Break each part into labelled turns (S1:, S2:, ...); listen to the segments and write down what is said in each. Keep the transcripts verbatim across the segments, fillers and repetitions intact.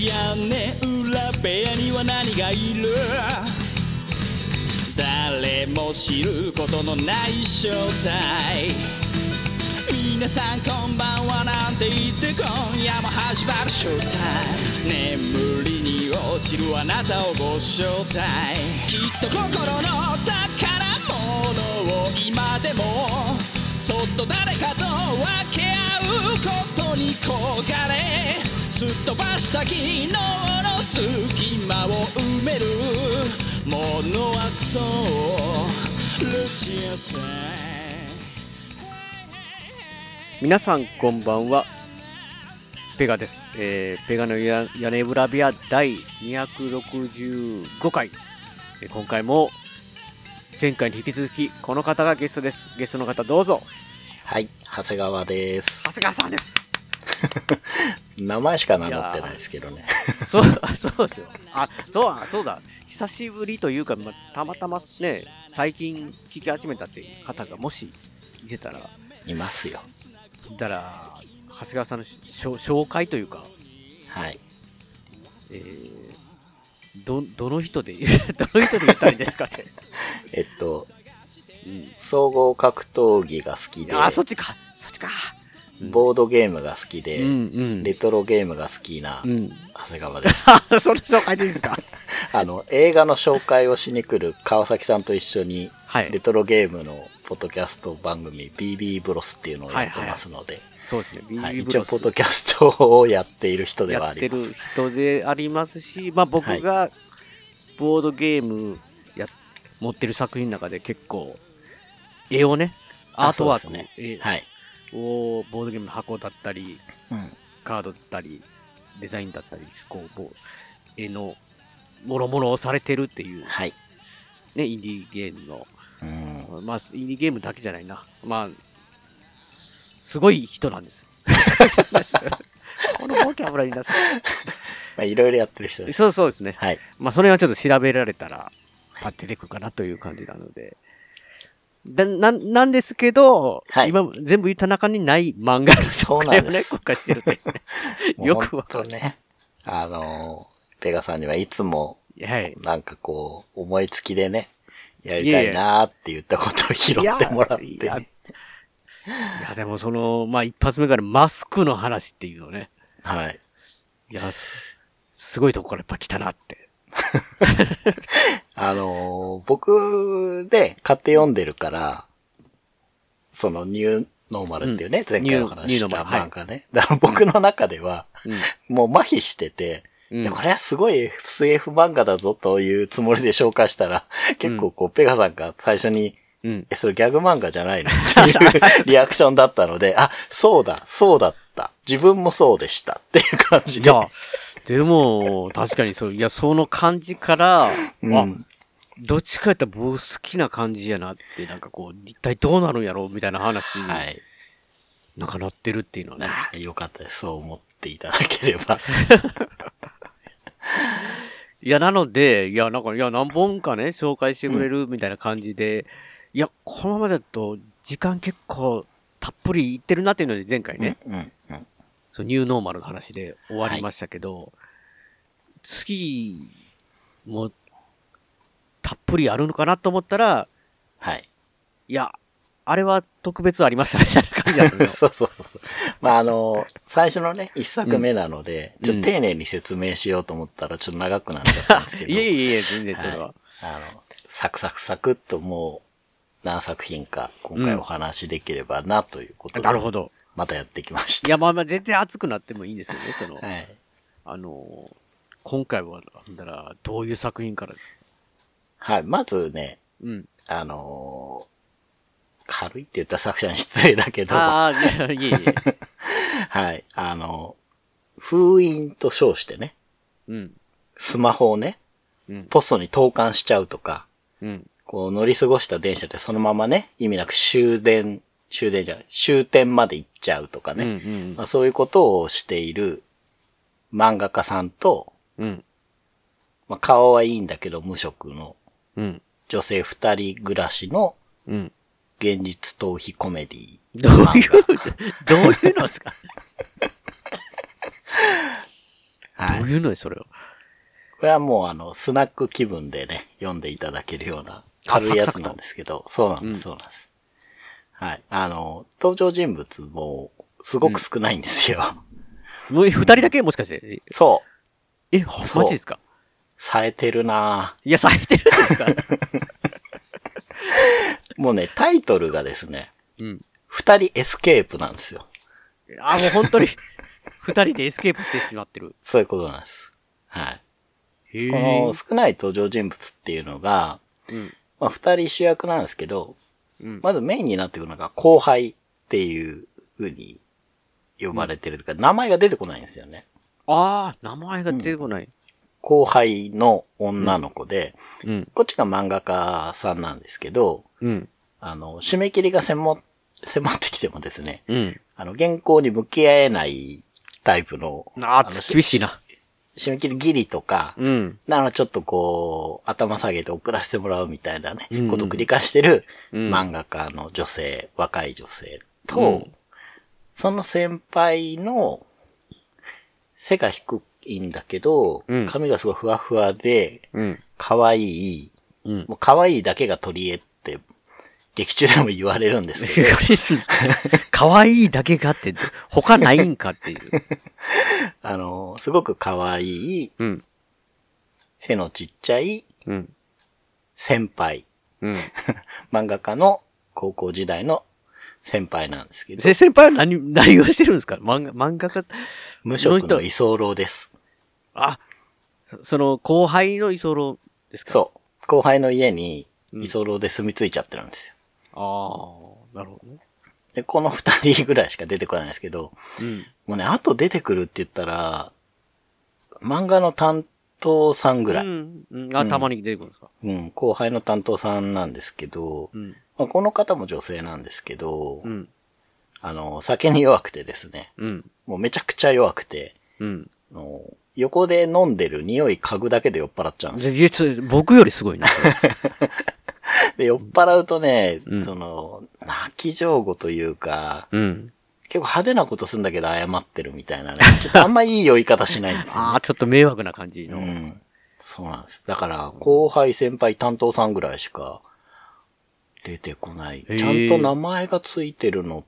S1: 屋根裏部屋には何がいる？誰も知ることのない正体。皆さんこんばんはなんて言って今夜も始まるショータイム。眠りに落ちるあなたをご招待。きっと心の宝物を今でもそっと誰かと分け合うことに焦がれ、すっ飛ばした昨日の隙間を埋めるものはそうルチアさん。
S2: 皆さんこんばんは、ペガです。えー、ペガの屋根裏部屋だいにひゃくろくじゅうごかい、えー、今回も前回に引き続きこの方がゲストです。ゲストの方どうぞ。
S3: はい、長谷川です。
S2: 長谷川さんです。
S3: 名前しか名乗ってないですけどね。
S2: そうそうですよ。あ、そうそうだ。久しぶりというか、ま、たまたまね、最近聞き始めたっていう方がもしいてたら
S3: いますよ。
S2: だから長谷川さんの紹介というか、
S3: はい。
S2: えー、どどの人でどの人で言ったらいいんですかね。
S3: えっと、
S2: うん、
S3: 総合格闘技が好きで、
S2: あ、そっちか、そっちか。
S3: ボードゲームが好きで、
S2: うんうん、
S3: レトロゲームが好きな長谷川です。
S2: うん、その紹介でいいですか。
S3: あの映画の紹介をしに来る川崎さんと一緒に、
S2: はい、
S3: レトロゲームのポッドキャスト番組 ビービー ブロスっていうのをやってますので、
S2: はいはい、そうですね。ビービー
S3: はい、
S2: ブロス、
S3: 一応ポッドキャストをやっている人ではあります。
S2: やってる人でありますし、まあ僕がボードゲームや持ってる作品の中で結構絵をね、アートワーク、ね、絵をボードゲームの箱だったり、うん、カードだったりデザインだったり、こう絵のもろもろをされてるっていう、はい、ね、インディーゲームの、うん、まあインディーゲームだけじゃないな、まあすごい人なんです。このボキャブラリーなさ、
S3: まあいろいろやってる人です。
S2: そうそうですね。
S3: はい。
S2: まあそれはちょっと調べられたらパッて出てくるかなという感じなので。だななんですけど、はい、今全部言った中にない漫画の紹介をね、今回してるって、ね。よくわかる。
S3: ね。あのー、ペガさんにはいつも、なんかこう、思いつきでね、やりたいなーって言ったことを拾ってもらって、ね。いや、い
S2: やでもその、まあ一発目からマスクの話っていうのね。
S3: はい。
S2: いや、すごいとこからやっぱ来たなって。
S3: あのー、僕で買って読んでるから、そのニューノーマルっていうね、うん、前回お話した漫画ね。はい、だから僕の中では、うん、もう麻痺してて、うん、これはすごい エスエフ 漫画だぞというつもりで紹介したら、結構こう、ペガさんが最初に、うん、え、それギャグ漫画じゃないのっていうリアクションだったので、あ、そうだ、そうだった。自分もそうでしたっていう感じで。
S2: いやでも、確かにそう、いや、その感じから、うん、あ、どっちかやったら僕好きな感じやなって、なんかこう、一体どうなるんやろうみたいな話に、はい、なんかなってるっていうのはね。
S3: ああ、よかったです。そう思っていただければ。
S2: いや、なので、いや、なんか、いや、何本かね、紹介してくれるみたいな感じで、うん、いや、このままだと、時間結構、たっぷりいってるなっていうので、前回ね。うんうんうん、そうニューノーマルの話で終わりましたけど、はい、次もたっぷりあるのかなと思ったら、はい。いや、あれは特別ありましたみたいな感じだったのよ。
S3: そうそうそう。まあ、あの、最初のね、一作目なので、うん、ちょっと丁寧に説明しようと思ったら、ちょっと長くなっちゃったんですけど。
S2: いえいえいえ、全然それは。
S3: はい、あの、サクサクサクっともう、何作品か今回お話しできればなということで、うん、
S2: なるほど。
S3: またやってきました。
S2: いや、まあまあ全然熱くなってもいいんですけどね、その、
S3: はい、
S2: あの、今回は、なんだら、どういう作品からですか？
S3: はい、まずね、うん、あのー、軽いって言った作者に失礼だけど、
S2: ああ、いえいえ。
S3: はい、あの、封印と称してね、うん、スマホをね、うん、ポストに投函しちゃうとか、うん、こう乗り過ごした電車でそのままね、意味なく終電、終電じゃない、終点まで行っちゃうとかね、うんうんまあ、そういうことをしている漫画家さんと、うんまあ、顔はいいんだけど無職の女性二人暮らしの現実逃避コメディ
S2: どういう、どういうのですかはい。どういうのよ、それは。
S3: これはもうあの、スナック気分でね、読んでいただけるような軽いやつなんですけど、そうなんです、そうなんです。はい。あの、登場人物もすごく少ないんですよ。
S2: うん、もう二人だけもしかして。
S3: そう。
S2: え、マジですか？
S3: 冴えてるなぁ。
S2: いや、冴えてるんですか？
S3: もうね、タイトルがですね、
S2: うん。
S3: 二人エスケープなんですよ。
S2: あ、もう本当に、二人でエスケープしてしまってる。
S3: そういうことなんです。はい。この少ない登場人物っていうのが、うん、まあ二人主役なんですけど、うん、まずメインになってくるのが後輩っていう風に呼ばれてるとか、うん、名前が出てこないんですよね。
S2: ああ、名前が出てこない、うん。
S3: 後輩の女の子で、うん、こっちが漫画家さんなんですけど、うん、あの、締め切りが迫ってきてもですね、うん、あの、原稿に向き合えないタイプの、
S2: ああ、厳しいな。
S3: 締め切りギリとか、うん、ならちょっとこう、頭下げて送らせてもらうみたいなね、うんうん、ことを繰り返してる漫画家の女性、うん、若い女性と、うん、その先輩の背が低いんだけど、うん、髪がすごいふわふわで、うん、可愛い、うん、もう可愛いだけが取り柄って、劇中でも言われるんですけど。
S2: 可愛いだけがって、他ないんかっていう。
S3: あの、すごく可愛い、うん、背のちっちゃい、うん、先輩、うん、漫画家の高校時代の先輩なんですけど。
S2: 先輩は何、何をしてるんですか？漫画、漫画家。
S3: 無職の居候です。
S2: あ、そ, その後輩の居候ですか？
S3: そう。後輩の家に居候で住み着いちゃってるんですよ。
S2: うん、ああ、なるほどね。
S3: で、この二人ぐらいしか出てこないんですけど、うん、もうね、あと出てくるって言ったら、漫画の担当さんぐらい。
S2: うんうん、あ、たまに出てくるんですか？
S3: うん、後輩の担当さんなんですけど、うん、まあ、この方も女性なんですけど、うん、あの、酒に弱くてですね、うん、もうめちゃくちゃ弱くて、うん、あの横で飲んでる匂い嗅ぐだけで酔っ払っちゃうんですよ。
S2: 僕よりすごいな。
S3: で、酔っ払うとね、うん、その、泣き上戸というか、うん、結構派手なことするんだけど謝ってるみたいなね。ちょっとあんまいい酔い方しないんですよ、ね。
S2: ああ、ちょっと迷惑な感じの。
S3: うん。そうなんです。だから、後輩先輩担当さんぐらいしか出てこない。ちゃんと名前がついてるのって、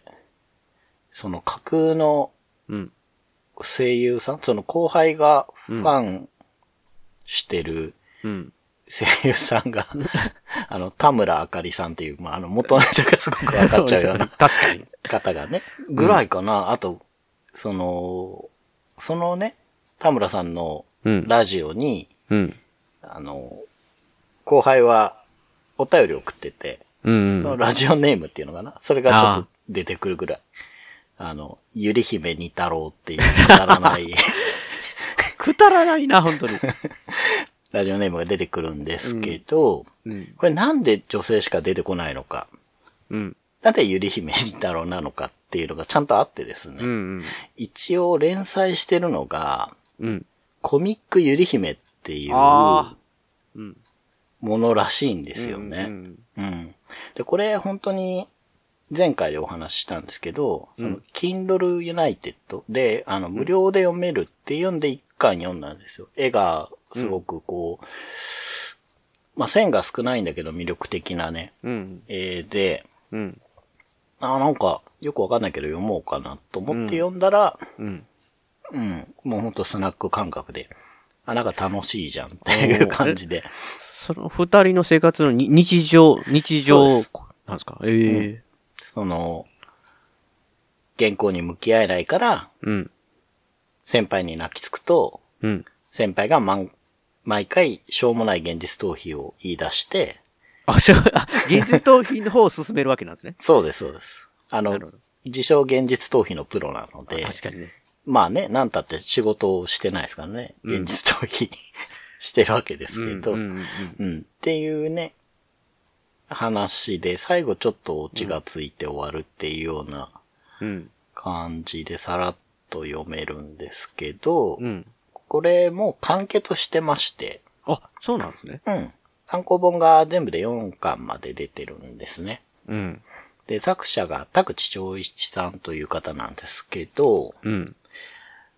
S3: その架空の声優さん、その後輩がファンしてる、うんうん声優さんが、あの、田村あかりさんっていう、まあ、あの、元ネタがすごくわかっちゃうような
S2: 確かに
S3: 方がね、ぐらいかな。うん、あと、その、そのね、田村さんのラジオに、うんうん、あの、後輩はお便り送ってて、うんうん、ラジオネームっていうのかなそれがちょっと出てくるぐらい。あの、ゆり姫に太郎っていうくだらない。
S2: くだらないな、本当に。
S3: ラジオネームが出てくるんですけど、うんうん、これなんで女性しか出てこないのか、うん、なんでゆり姫り太郎なのかっていうのがちゃんとあってですね、うんうん、一応連載してるのが、うん、コミックゆり姫っていうものらしいんですよね。うんうんうん、でこれ本当に前回でお話ししたんですけど、その Kindle United であの無料で読めるって読んで一巻読んだんですよ。絵がすごくこう、うん、まあ、線が少ないんだけど魅力的なね、うん、絵で、うん、あ、なんかよくわかんないけど読もうかなと思って読んだら、うん、うん、もうほんとスナック感覚で、あ、なんか楽しいじゃんっていう感じで。
S2: その二人の生活の日常、日常なんですか？ええーうん。
S3: その、原稿に向き合えないから、うん、先輩に泣きつくと、うん、先輩が毎毎回しょうもない現実逃避を言い出して、
S2: あ、しょ、あ、現実逃避の方を進めるわけなんですね。
S3: そうです、そうです。あの、自称現実逃避のプロなので、
S2: 確かにね。
S3: まあね、なんたって仕事をしてないですからね、現実逃避、うん、してるわけですけど、うん、うん、っていうね、話で、最後ちょっとオチがついて終わるっていうような感じでさらっと読めるんですけど、うん、これもう完結してまして。
S2: あ、そうなんですね。
S3: うん。単行本が全部でよんかんまで出てるんですね。うん。で、作者が田口長一さんという方なんですけど、うん。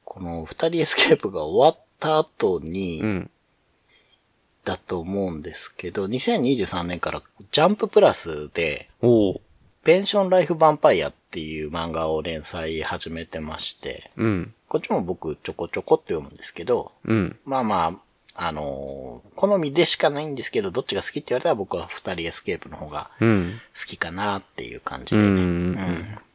S3: この二人エスケープが終わった後に、うん、だと思うんですけど、にせんにじゅうさんねんからジャンププラスで、ペンションライフヴァンパイアっていう漫画を連載始めてまして、うん、こっちも僕ちょこちょこって読むんですけど、うん、まあまあ、あのー、好みでしかないんですけど、どっちが好きって言われたら僕は二人エスケープの方が好きかなっていう感じでね。うんうん、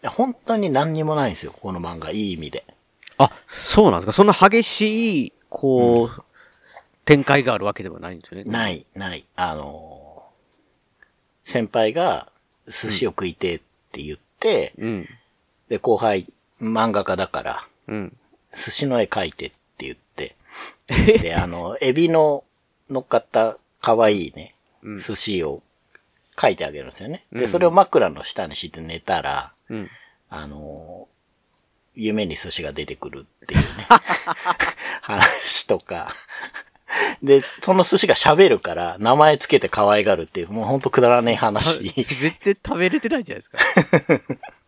S3: 本当に何にもないんですよ、この漫画、いい意味で。
S2: あ、そうなんですか。そんな激しい、こう、うん、展開があるわけではないんですよね。
S3: ない、ない。あのー、先輩が寿司を食いてって言って、うん、で、後輩、漫画家だから、うん、寿司の絵描いてって言って、で、あの、エビの乗っかった可愛いね、うん、寿司を描いてあげるんですよね。で、それを枕の下にして寝たら、うん、あのー、夢に寿司が出てくるっていうね、話とか、で、その寿司が喋るから、名前つけて可愛がるっていう、もうほんとくだらねえ話。
S2: 絶対食べれてないじゃないですか。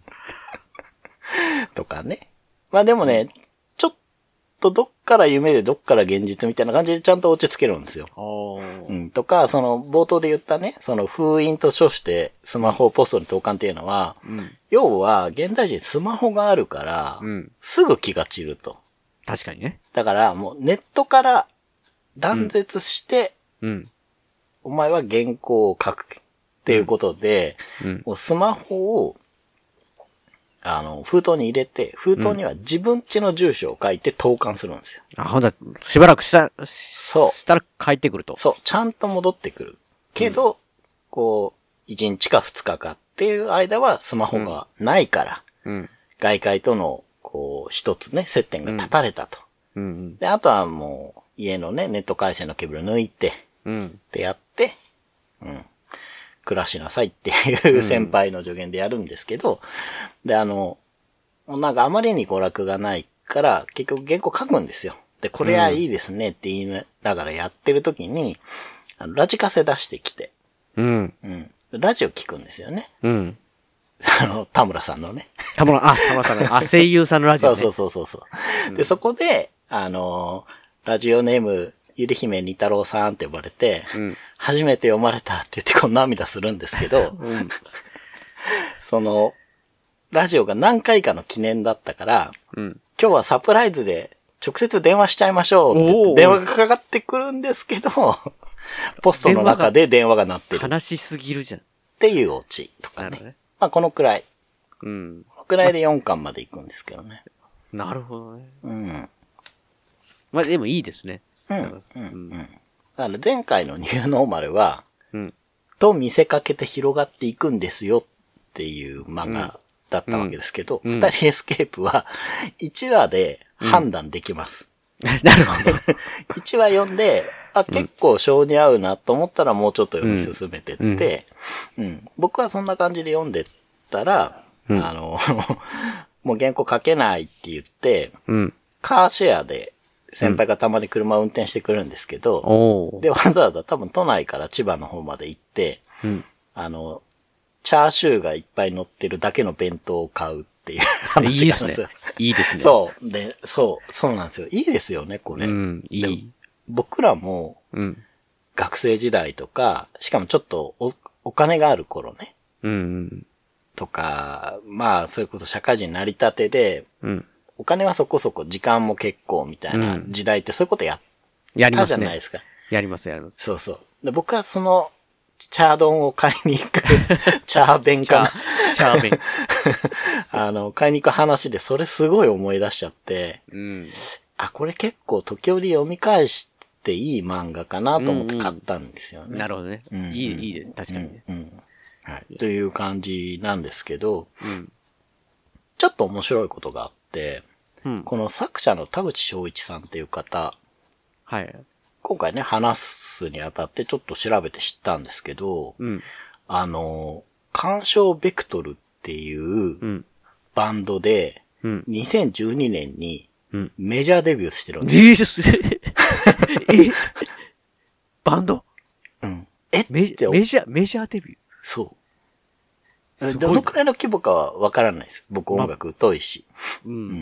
S3: とかね。まあでもね、ちょっとどっから夢でどっから現実みたいな感じでちゃんと落ち着けるんですよ。うん、とか、その冒頭で言ったね、その封印と称してスマホをポストに投函っていうのは、うん、要は現代人スマホがあるから、うん、すぐ気が散ると。
S2: 確かにね。
S3: だからもうネットから断絶して、うんうん、お前は原稿を書くっていうことで、うん、もうスマホをあの封筒に入れて、封筒には自分家の住所を書いて投函するんですよ。
S2: あ、ほんとしばらくした、そう。したら帰ってくると。
S3: そう、ちゃんと戻ってくる。けど、うん、こう、いちにちかふつかかっていう間はスマホがないから、うん、外界との、こう、一つね、接点が断たれたと。うんうん、で、あとはもう、家のね、ネット回線のケーブル抜いて、うん、ってやって、うん、暮らしなさいっていう先輩の助言でやるんですけど、うん、で、あの、なんかあまりに娯楽がないから、結局原稿書くんですよ。で、これはいいですねって言いながらやってる時に、あのラジカセ出してきて、うん、うん、ラジオ聞くんですよね。うん、あの、田村さんのね。
S2: 田村、あ、田村さんの、あ、声優さんのラジオね。
S3: そうそうそうそう。で、うん、そこで、あの、ラジオネーム、ゆりひめにたろうさんって呼ばれて、うん、初めて読まれたって言ってこう涙するんですけど、うん、その、ラジオが何回かの記念だったから、うん、今日はサプライズで直接電話しちゃいましょうって言って電話がかかってくるんですけど、ポストの中で電話が鳴ってる。
S2: 悲しすぎるじゃん。
S3: っていうオチとかね。ねまあこのくらい。うん。このくらいでよんかんまで行くんですけどね。
S2: なるほどね。うん。まあでもいいですね。うん。うん。うん。
S3: だから前回のニューノーマルは、うん。と見せかけて広がっていくんですよっていう漫画だったわけですけど、うん。二人エスケープはいちわで判断できます。
S2: うん、なるほど。
S3: いちわ読んで、あ、結構性に合うなと思ったらもうちょっと読み進めてって、うん。うん、僕はそんな感じで読んでったら、うん、あの、もう原稿書けないって言って、うん、カーシェアで先輩がたまに車を運転してくるんですけど、うん、で、わざわざ多分都内から千葉の方まで行って、うん、あの、チャーシューがいっぱい乗ってるだけの弁当を買うっていう話があるんですよ。
S2: いいですね。
S3: そう。で、そう、そうなんですよ。いいですよね、これ。
S2: うん、いい。
S3: 僕らも、うん、学生時代とか、しかもちょっと お, お金がある頃ね。うんうん、とか、まあ、それこそ社会人成り立てで、うん、お金はそこそこ時間も結構みたいな時代ってそういうことやったじゃないですか。
S2: やりますね。やります、やります。
S3: そうそう。で僕はその、チャー丼を買いに行く、チャー弁かな。
S2: チャー弁。
S3: あの、買いに行く話でそれすごい思い出しちゃって、うん、あ、これ結構時折読み返していい漫画かなと思って買ったんですよね。うんうん、
S2: なるほどね。うんうん、いい、いいです。確かにね、うんうん
S3: はい。という感じなんですけど、うん、ちょっと面白いことがあって、うん、この作者の田口翔一さんっていう方、はい。今回ね、話すにあたってちょっと調べて知ったんですけど、うん、あの、鑑賞ベクトルっていうバンドで、うん、にせんじゅうにねんにメジャーデビューしてるんです。
S2: うん、えバンド
S3: うん。え
S2: メジャー、メジャーデビュー
S3: そう。どのくらいの規模かはわからないです。僕音楽疎いし。ま、うん、うん。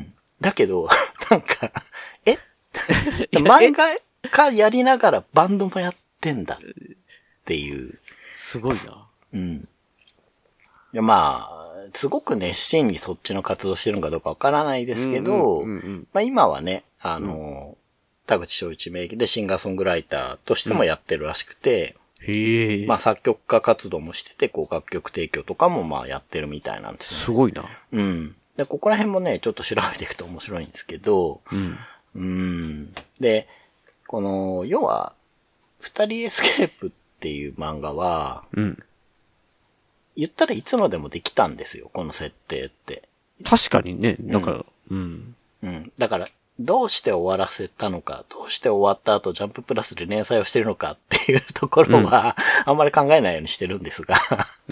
S3: だけど、なんか、え漫画家やりながらバンドもやってんだっていう。
S2: すごいな。
S3: うん。いや、まあ、すごく熱心にそっちの活動してるのかどうかわからないですけど、うんうんうんうん、まあ今はね、あの、うん、田口翔一名義でシンガーソングライターとしてもやってるらしくて、
S2: うん、へえ。
S3: まあ作曲家活動もしてて、こう楽曲提供とかもまあやってるみたいなんですよね。
S2: すごいな。
S3: うん。で、ここら辺もね、ちょっと調べていくと面白いんですけど、
S2: うん。
S3: うん。で、この、要は、二人エスケープっていう漫画は、
S2: うん。
S3: 言ったらいつまでもできたんですよ、この設定って。
S2: 確かにね、だから、うん。
S3: うん。うん、だから、どうして終わらせたのか、どうして終わった後ジャンププラスで連載をしてるのかっていうところは、うん、あんまり考えないようにしてるんですが、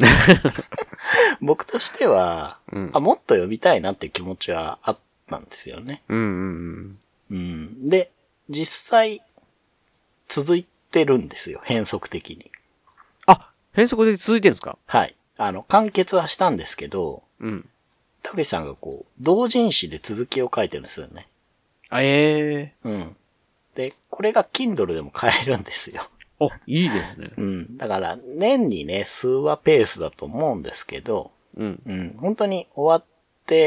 S3: 僕としては、うん、あ、もっと読みたいなっていう気持ちはあったんですよね。
S2: うんうん
S3: うん。うん。で、実際、続いてるんですよ、変則的に。
S2: あ、変則で続いてるんですか？
S3: はい。あの、完結はしたんですけど、
S2: うん。
S3: 田口さんがこう、同人誌で続きを書いてるんですよね。
S2: あ、え
S3: えー。うん。で、これが Kindle でも買えるんですよ。
S2: お、いいですね。
S3: うん。だから、年にね、数話ペースだと思うんですけど、
S2: うん。
S3: うん。本当に終わって、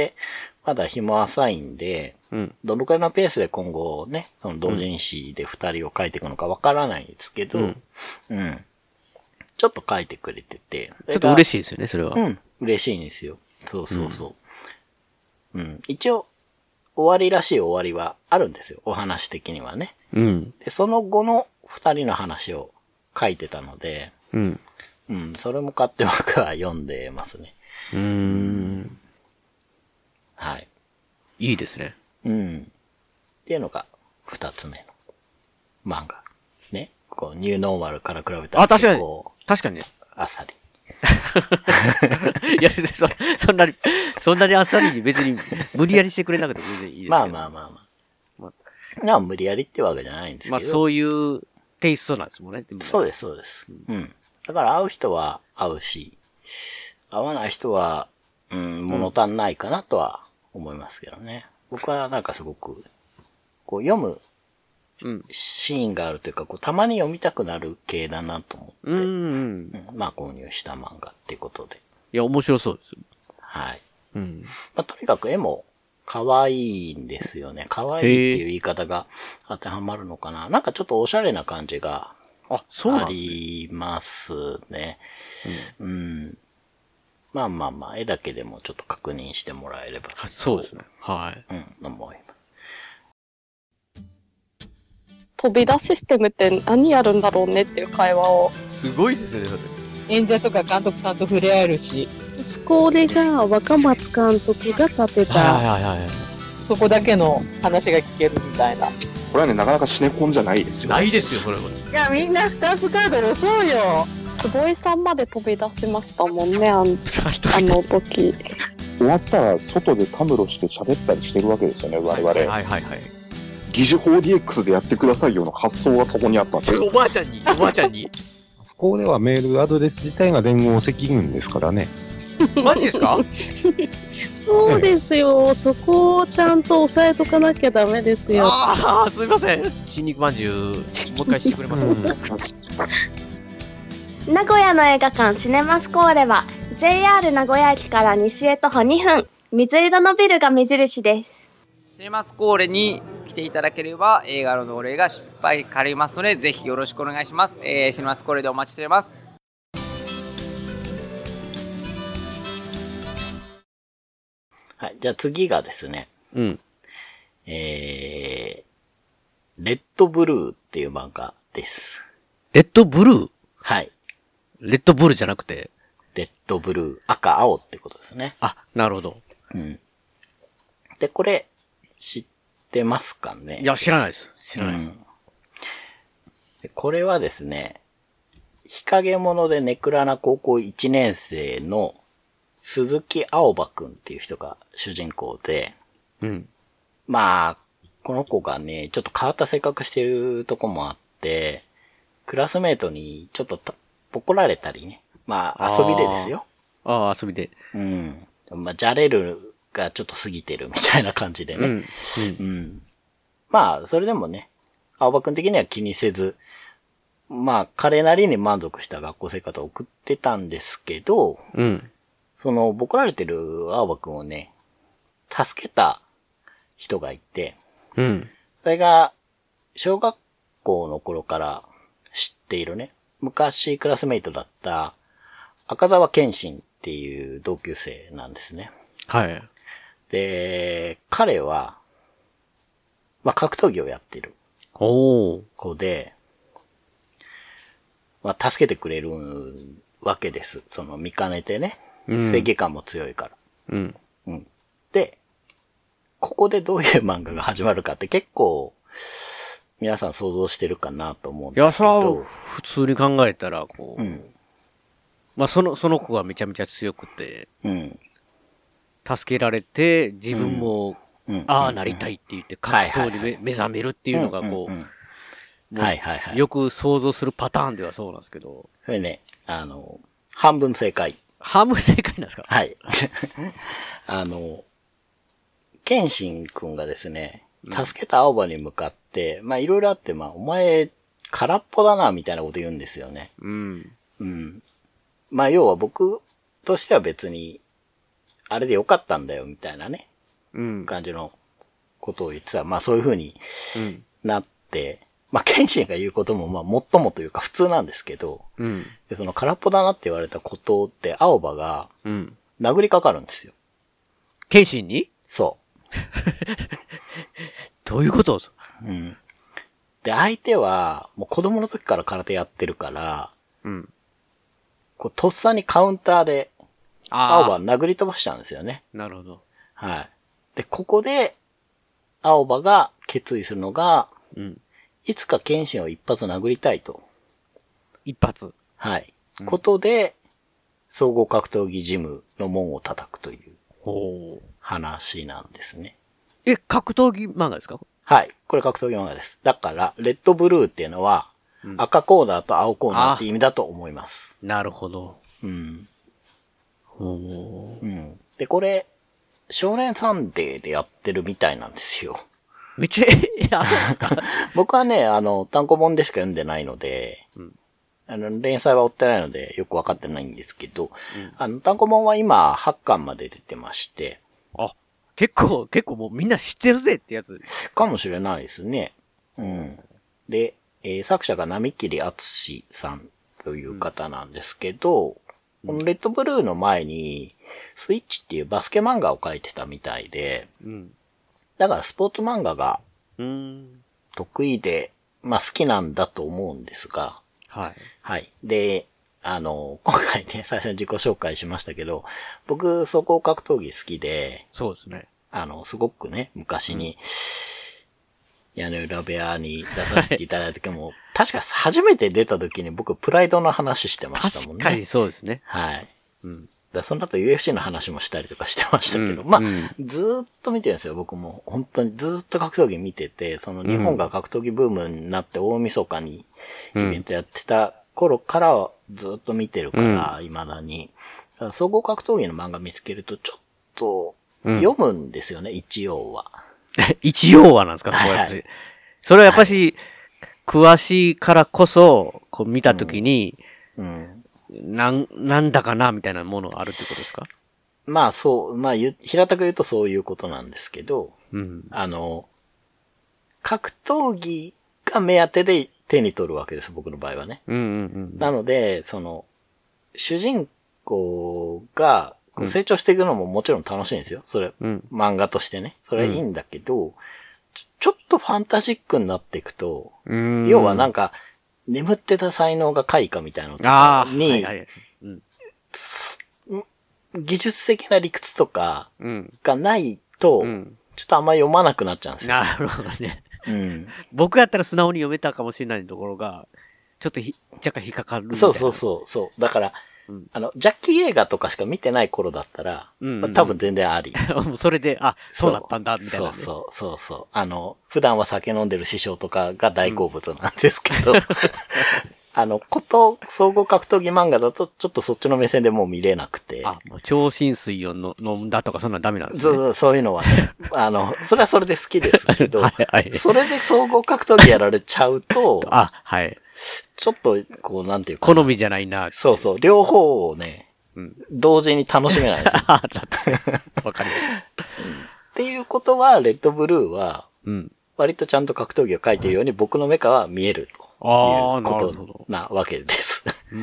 S3: まだ日も浅いんで、
S2: うん。
S3: どのくらいのペースで今後ね、その同人誌で二人を書いていくのかわからないんですけど、うん。うん。ちょっと書いてくれてて。
S2: ちょっと嬉しいですよね、それは。
S3: うん。嬉しいんですよ。そうそうそう。うん。うん、一応、終わりらしい終わりはあるんですよ。お話的にはね。
S2: うん。
S3: で、その後の二人の話を書いてたので、
S2: うん。
S3: うん。それも買って僕は読んでますね。
S2: うーん。
S3: はい。
S2: いいですね。
S3: うん。っていうのが二つ目の漫画。ね。こう、ニューノーマルから比べたら。
S2: あ、確かに。確かにね。
S3: あっさり。
S2: いや、そ、そんなに、そんなにあっさりに別に無理やりしてくれなくても全然いいですけど。
S3: まあまあまあまあ。まあ、まあ、無理やりってわけじゃないんですけど。
S2: まあそういうテイストなんですもんね。
S3: そうです、そうです。うん。だから会う人は会うし、会わない人は、うん、物足んないかなとは思いますけどね。僕はなんかすごく、こう読むシーンがあるというか、こうたまに読みたくなる系だなと思って、
S2: うんうん
S3: うん、まあ購入した漫画っていうことで。
S2: いや、面白そうです。
S3: はい。
S2: うん。
S3: まあとにかく絵も可愛いんですよね。可愛いっていう言い方が当てはまるのかな。なんかちょっとおしゃれな感じがありますね。うん、うんまあまあまあ、絵だけでもちょっと確認してもらえれば。
S2: そうですね。はい。
S3: うん、思います。
S4: 飛び出システムって何やるんだろうねっていう会話を。
S2: すごいですね、それ。
S5: 演者とか監督さんと触れ合えるし。
S6: スコーレが若松監督が立てた。
S2: はいはいはい。
S5: そこだけの話が聞けるみたいな。
S7: これはね、なかなかシネコンじゃないですよ。
S2: ないですよ、それは。
S5: いや、みんなスタッフカード押そうよ。
S4: 坪井さんまで飛び出しましたもんね、あのあの時。
S7: 終わったら外でたむろして喋ったりしてるわけですよね、我々。はい
S2: はいはい。
S7: 疑似 フォーディーエックス でやってくださいよの発想がそこにあったんですよ。
S2: おばあちゃんに、おばあちゃんに。
S8: そこではメールアドレス自体が連合赤軍ですからね。
S2: マジですか？
S6: そうですよ、そこをちゃんと押さえとかなきゃダメですよ。
S2: ああ、すみません。新肉まんじゅう、もう一回してくれますか？
S9: 名古屋の映画館シネマスコーレは ジェイアール 名古屋駅から西へ徒歩にふん、水色のビルが目印です。
S10: シネマスコーレに来ていただければ映画のお礼が失敗借りますので、ぜひよろしくお願いします。えー、シネマスコーレでお待ちしております。
S3: はい、じゃあ次がですね、
S2: うん、
S3: えー、レッドブルーっていう漫画です。
S2: レッドブルー？
S3: はい。
S2: レッドブルじゃなくて
S3: レッドブルー、赤、青ってことですね。
S2: あ、なるほど。
S3: うん。で、これ、知ってますかね？
S2: いや、知らないです。知らないです。うん、
S3: でこれはですね、日陰者でネクラな高校いちねん生の鈴木青葉くんっていう人が主人公で、
S2: うん。
S3: まあ、この子がね、ちょっと変わった性格してるとこもあって、クラスメートにちょっと怒られたりね。まあ、遊びでですよ。
S2: ああ、遊びで。
S3: うん。まあ、じゃれるがちょっと過ぎてるみたいな感じでね。
S2: うん。
S3: うん。うん、まあ、それでもね、青葉くん的には気にせず、まあ、彼なりに満足した学校生活を送ってたんですけど、
S2: うん。
S3: その、ボコられてる青葉くんをね、助けた人がいて、
S2: うん。
S3: それが、小学校の頃から知っているね、昔クラスメイトだった赤澤健信っていう同級生なんですね。
S2: はい。
S3: で、彼は、まあ、格闘技をやってる
S2: 子
S3: で、まあ、助けてくれるわけです。その見かねてね。正義感も強いから。
S2: うん。
S3: うん。で、ここでどういう漫画が始まるかって結構、皆さん想像してるかなと思うんですけど。いや、それは
S2: 普通に考えたら、こう。うん。まあ、その、その子がめちゃめちゃ強くて。
S3: うん。
S2: 助けられて、自分も、うん、ああなりたいって言って、格闘に目覚めるっていうのが、こう。
S3: はいはいはい。
S2: よく想像するパターンではそうなんですけど。
S3: それね、あの、半分正解。
S2: 半分正解なんですか？
S3: はい。あの、謙信くんがですね、助けた青葉に向かって、うん、まあいろいろあって、まあお前空っぽだなみたいなこと言うんですよね。
S2: うん。
S3: うん。まあ要は僕としては別に、あれでよかったんだよみたいなね。
S2: うん。
S3: 感じのことを言ってた。まあそういう風になって、うん、まあ謙信が言うこともまあもっともというか普通なんですけど、
S2: うん。
S3: でその空っぽだなって言われたことって青葉が、
S2: うん。
S3: 殴りかかるんですよ。
S2: 謙信に？
S3: そう。
S2: どういうこと？
S3: うん。で、相手は、もう子供の時から空手やってるから、
S2: うん。
S3: こう、とっさにカウンターで、青葉殴り飛ばしちゃうんですよね。
S2: なるほど。
S3: はい。で、ここで、青葉が決意するのが、
S2: うん。
S3: いつか謙信を一発殴りたいと。
S2: 一発？
S3: はい。うん、ことで、総合格闘技ジムの門を叩くという、話なんですね。
S2: え、格闘技漫画ですか？
S3: はい。これ格闘技漫画です。だから、レッドブルーっていうのは、うん、赤コーナーと青コーナーって意味だと思います。
S2: なるほど。
S3: うん。
S2: ほ
S3: う。うん。で、これ、少年サンデーでやってるみたいなんですよ。
S2: めっちゃ、え、あ、そうですか？
S3: 僕はね、あの、単行本でしか読んでないので、うん、あの、連載は追ってないので、よくわかってないんですけど、うん、あの、単行本は今、はちかんまで出てまして、
S2: あ、結構、結構もうみんな知ってるぜってやつです
S3: か？かもしれないですね。うん。で、えー、作者が波切敦さんという方なんですけど、うん、このレッドブルーの前に、スイッチっていうバスケ漫画を描いてたみたいで、
S2: うん、
S3: だからスポーツ漫画が得意で、まあ好きなんだと思うんですが、
S2: はい。
S3: はい。で、あの、今回ね、最初に自己紹介しましたけど、僕、総合格闘技好きで、
S2: そうですね。
S3: あの、すごくね、昔に、うん、屋根裏部屋に出させていただいた時も、確か初めて出た時に僕、プライドの話してましたもんね。
S2: 確かにそうですね。
S3: はい。
S2: うん。
S3: だその後 ユーエフシー の話もしたりとかしてましたけど、うん、まあ、うん、ずーっと見てるんですよ、僕も。本当にずーっと格闘技見てて、その日本が格闘技ブームになって大晦日にイベントやってた頃からずーっと見てるから、うん、未だに。だ総合格闘技の漫画見つけるとちょっと読むんですよね、うん、一応は。
S2: 一応はなんですか、こうやって。はい、それはやっぱし、はい、詳しいからこそ、こう見たときに、
S3: うんうん
S2: なん、なんだかなみたいなものがあるってことですか？
S3: まあそう、まあ平たく言うとそういうことなんですけど、
S2: うん、
S3: あの、格闘技が目当てで手に取るわけです、僕の場合はね。
S2: うんうんうん、
S3: なので、その、主人公が成長していくのももちろん楽しいんですよ。それ、うん、漫画としてね。それはいいんだけど、うん、ち, ちょっとファンタジックになっていくと、
S2: うん
S3: 要はなんか、眠ってた才能が開花みたいなのとかに、はいはいうん、技術的な理屈とかがないと、うん、ちょっとあんま読まなくなっちゃうんですよ。
S2: なるほどね。
S3: うん、
S2: 僕やったら素直に読めたかもしれないところが、ちょっとひ若干引っかかるみたいな。
S3: そうそうそうそう。だから、うん、あの、ジャッキー映画とかしか見てない頃だったら、うんうんうん、多分全然あり。
S2: それで、あ、そうだったんだ、みたいな、ね。
S3: そうそうそうそう。あの、普段は酒飲んでる師匠とかが大好物なんですけど、うん、 あの、こと総合格闘技漫画だと、ちょっとそっちの目線でもう見れなくて。
S2: あ、もう超浸水をの飲んだとかそんなダメなんですね。
S3: そうそう、そういうのはね。あの、それはそれで好きですけど、はいはい、それで総合格闘技やられちゃうと、
S2: あ、はい。
S3: ちょっと、こう、なんていうか。
S2: 好みじゃないな。
S3: そうそう、両方をね、うん、同時に楽しめないんですよ。わかりました、うん。っていうことは、レッドブルーは、うん、割とちゃんと格闘技を書いているように僕の目からは見えると。いうことなわけです。うん、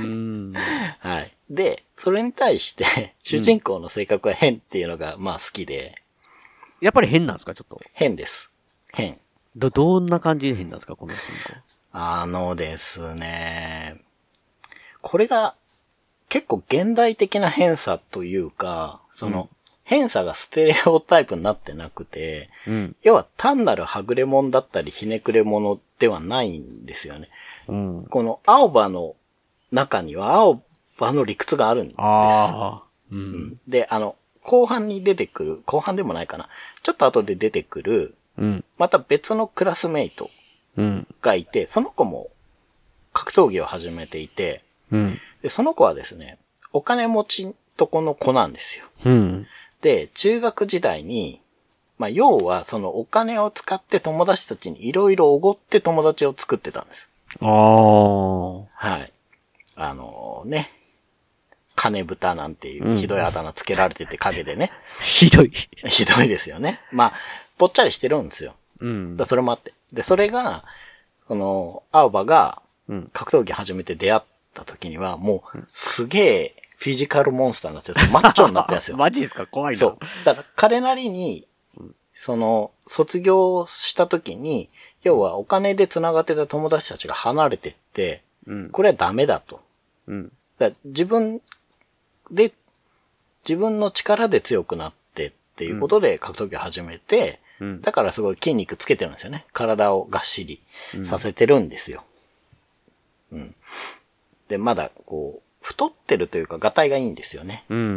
S3: はい。で、それに対して、主人公の性格は変っていうのが、まあ好きで。
S2: やっぱり変なんですかちょっと。
S3: 変です。変。
S2: ど、どんな感じで変なんですかこの主人公。
S3: あのですね、これが結構現代的な変さというか、その、うん、変さがステレオタイプになってなくて、うん、要は単なるはぐれ者だったりひねくれ者ではないんですよね。うん、この青葉の中には青葉の理屈があるんです。あうんうん、で、あの、後半に出てくる、後半でもないかな。ちょっと後で出てくる、うん、また別のクラスメイトがいて、うん、その子も格闘技を始めていて、うん、でその子はですね、お金持ちとこの子なんですよ。うんで、中学時代に、まあ、要は、そのお金を使って友達たちにいろいろおごって友達を作ってたんです。ああ。はい。あのー、ね。金豚なんていうひどいあだ名つけられてて陰でね。
S2: うん、ひどい。
S3: ひどいですよね。まあ、ぽっちゃりしてるんですよ。うん。だそれもあって。で、それが、その、青葉が格闘技始めて出会った時には、もう、すげえ、フィジカルモンスターになってる。マッチョになってるんですよ。
S2: マジですか怖いな。
S3: そう。だから彼なりに、その、卒業した時に、要はお金で繋がってた友達たちが離れてって、うん、これはダメだと。うん、だ自分で、自分の力で強くなってっていうことで格闘技を始めて、うん、だからすごい筋肉つけてるんですよね。体をがっしりさせてるんですよ。うん。うん、で、まだこう、太ってるというか、ガタイがいいんですよね。うんうん。うん。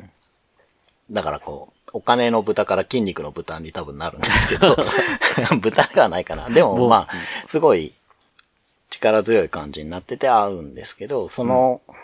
S3: だからこう、お金の豚から筋肉の豚に多分なるんですけど、豚ではないかな。でもまあ、すごい力強い感じになってて合うんですけど、その、うん、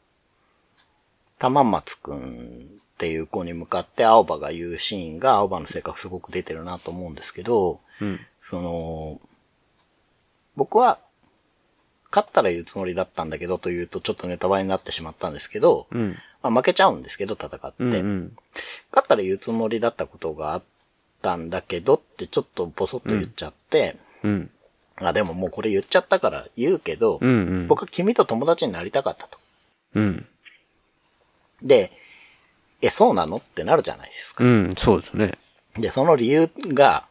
S3: 玉松くんっていう子に向かって青葉が言うシーンが、青葉の性格すごく出てるなと思うんですけど、うん、その、僕は、勝ったら言うつもりだったんだけどというとちょっとネタバレになってしまったんですけど、うんまあ、負けちゃうんですけど戦って、うんうん、勝ったら言うつもりだったことがあったんだけどってちょっとボソッと言っちゃって、うん、あでももうこれ言っちゃったから言うけど、うんうん、僕は君と友達になりたかったと。うん、で、え、そうなのってなるじゃないですか。
S2: うん、そうですね。
S3: で、その理由が、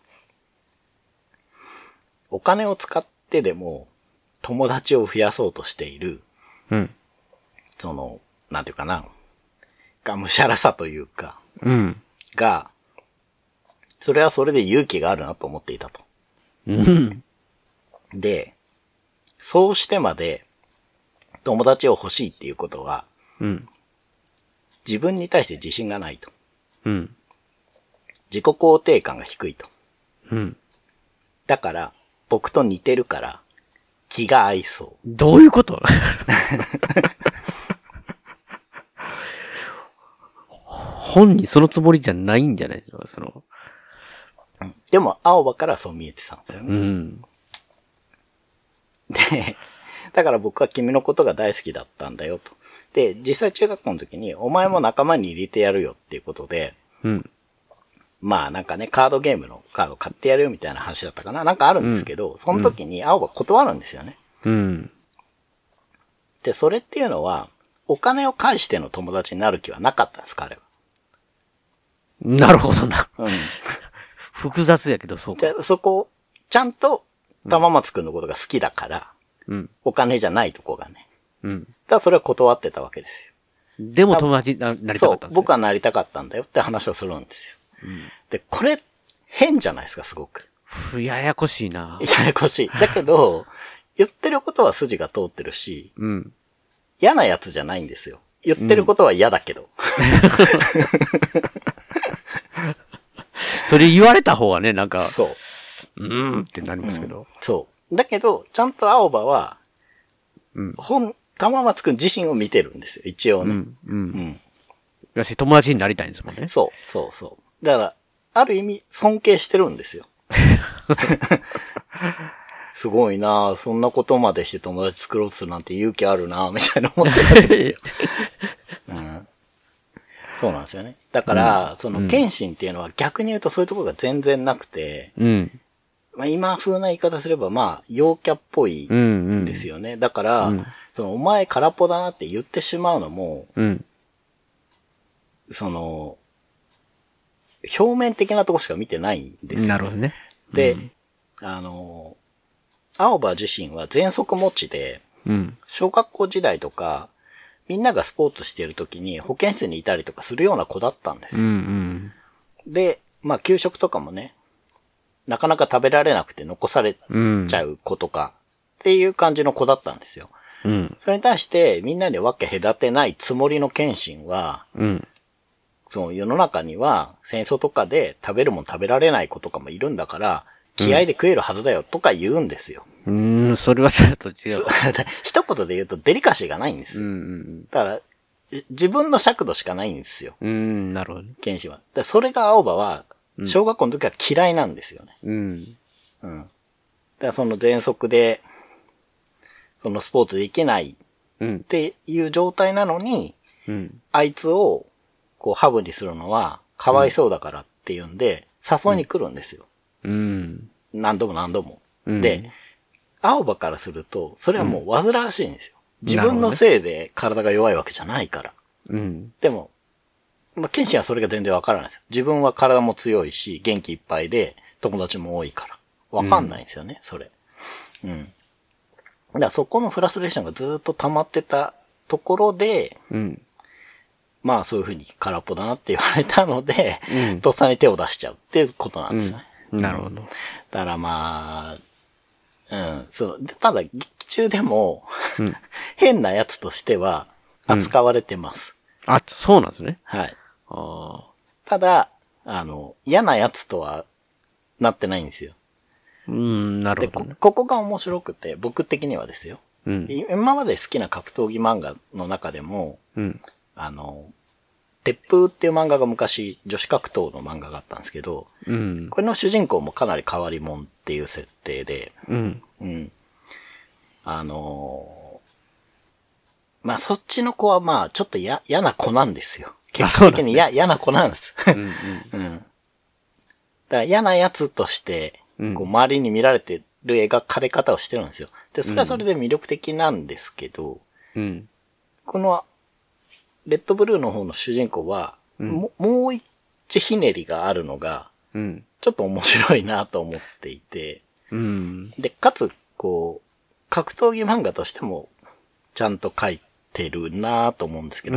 S3: お金を使ってでも、友達を増やそうとしている、うん、その、なんていうかな、がむしゃらさというか、うん、が、それはそれで勇気があるなと思っていたと。うん、で、そうしてまで友達を欲しいっていうことは、うん、自分に対して自信がないと。うん、自己肯定感が低いと。うん、だから、僕と似てるから、気が合いそう。
S2: どういうこと本人そのつもりじゃないんじゃないですか、その。
S3: でも、青葉からそう見えてたんですよね。うん、で、だから僕は君のことが大好きだったんだよと。で、実際中学校の時に、お前も仲間に入れてやるよっていうことで、うん、まあなんかね、カードゲームのカード買ってやるよみたいな話だったかな。なんかあるんですけど、うん、その時に青葉断るんですよね。うん。で、それっていうのは、お金を返しての友達になる気はなかったんです、彼は。
S2: なるほどな。うん。複雑やけど、そうか。
S3: じゃあそこ、ちゃんと、玉松くんのことが好きだから、うん。お金じゃないとこがね。うん。だからそれは断ってたわけですよ。
S2: でも友達になりたかったんですよ。
S3: そう、僕はなりたかったんだよって話をするんですよ。うん、で、これ、変じゃないですか、すごく。
S2: ややこしいな。
S3: ややこしい。だけど、言ってることは筋が通ってるし、うん、嫌なやつじゃないんですよ。言ってることは嫌だけど。うん、
S2: それ言われた方はね、なんか、
S3: そう。
S2: うーんってなりますけど、うん。
S3: そう。だけど、ちゃんと青葉は、 うん、本、玉松くん自身を見てるんですよ、一応ね。うん。うん。うん。
S2: だし、友達になりたいんですもんね。
S3: そう、そうそう。だから、ある意味、尊敬してるんですよ。すごいなぁ、そんなことまでして友達作ろうとするなんて勇気あるなぁ、みたいな思ってたんですよ。うん。そうなんですよね。だから、うん、その、謙信っていうのは逆に言うとそういうところが全然なくて、うん。まあ、今風な言い方すれば、まあ、陽キャっぽいですよね。うんうん、だから、うん、その、お前空っぽだなって言ってしまうのも、うん、その、表面的なとこしか見てないんですよね。
S2: なるほどね。
S3: で、うん、あの、青葉自身は全息持ちで、うん、小学校時代とか、みんながスポーツしている時に保健室にいたりとかするような子だったんですよ。うんうん、で、まあ給食とかもね、なかなか食べられなくて残されちゃう子とか、っていう感じの子だったんですよ。うん、それに対してみんなで分け隔てないつもりの謙信は、うん、その世の中には戦争とかで食べるもん食べられない子とかもいるんだから、気合で食えるはずだよとか言うんですよ。
S2: うーん、それはちょっと違う。
S3: 一言で言うとデリカシーがないんですよ。うんうん、だから、自分の尺度しかないんですよ。
S2: うん、なるほど。
S3: 剣士は。だそれが青葉は、小学校の時は嫌いなんですよね。うん。うん。だからその全速で、そのスポーツできないっていう状態なのに、うん、あいつを、こう、ハブにするのは、かわいそうだからっていうんで、誘いに来るんですよ。うん。何度も何度も。うん、で、青葉からすると、それはもう煩わしいんですよ。うん、自分のせいで体が弱いわけじゃないから。うん、でも、まあ、謙信はそれが全然わからないですよ。自分は体も強いし、元気いっぱいで、友達も多いから。わかんないんですよね、うん、それ。うん。だからそこのフラストレーションがずっと溜まってたところで、うん、まあそういう風に空っぽだなって言われたので、うん、とっさに手を出しちゃうっていうことなんですね。
S2: うん、なるほど。だ
S3: からまあ、うん、そう。ただ、劇中でも、うん、変なやつとしては扱われてます。
S2: うん、あ、そうなんですね。
S3: はい。あただ、あの、嫌なやつとはなってないんですよ。
S2: うん、なるほど、ね、
S3: でこ。ここが面白くて、僕的にはですよ。うん、今まで好きな格闘技漫画の中でも、うん、あの、鉄風っていう漫画が昔女子格闘の漫画があったんですけど、うん、これの主人公もかなり変わり者っていう設定で、うんうん、あのー、まあそっちの子はまあちょっとや嫌な子なんですよ。結果的に嫌、ね、嫌な子なんです。うんうんうん、だから嫌なやつとして、こう周りに見られてる描かれ方をしてるんですよ。で、それはそれで魅力的なんですけど、うん、このレッドブルーの方の主人公は、うん、も, もう一ひねりがあるのが、うん、ちょっと面白いなと思っていて、うん、で、かつ、こう、格闘技漫画としても、ちゃんと書いてるなと思うんですけど、うん、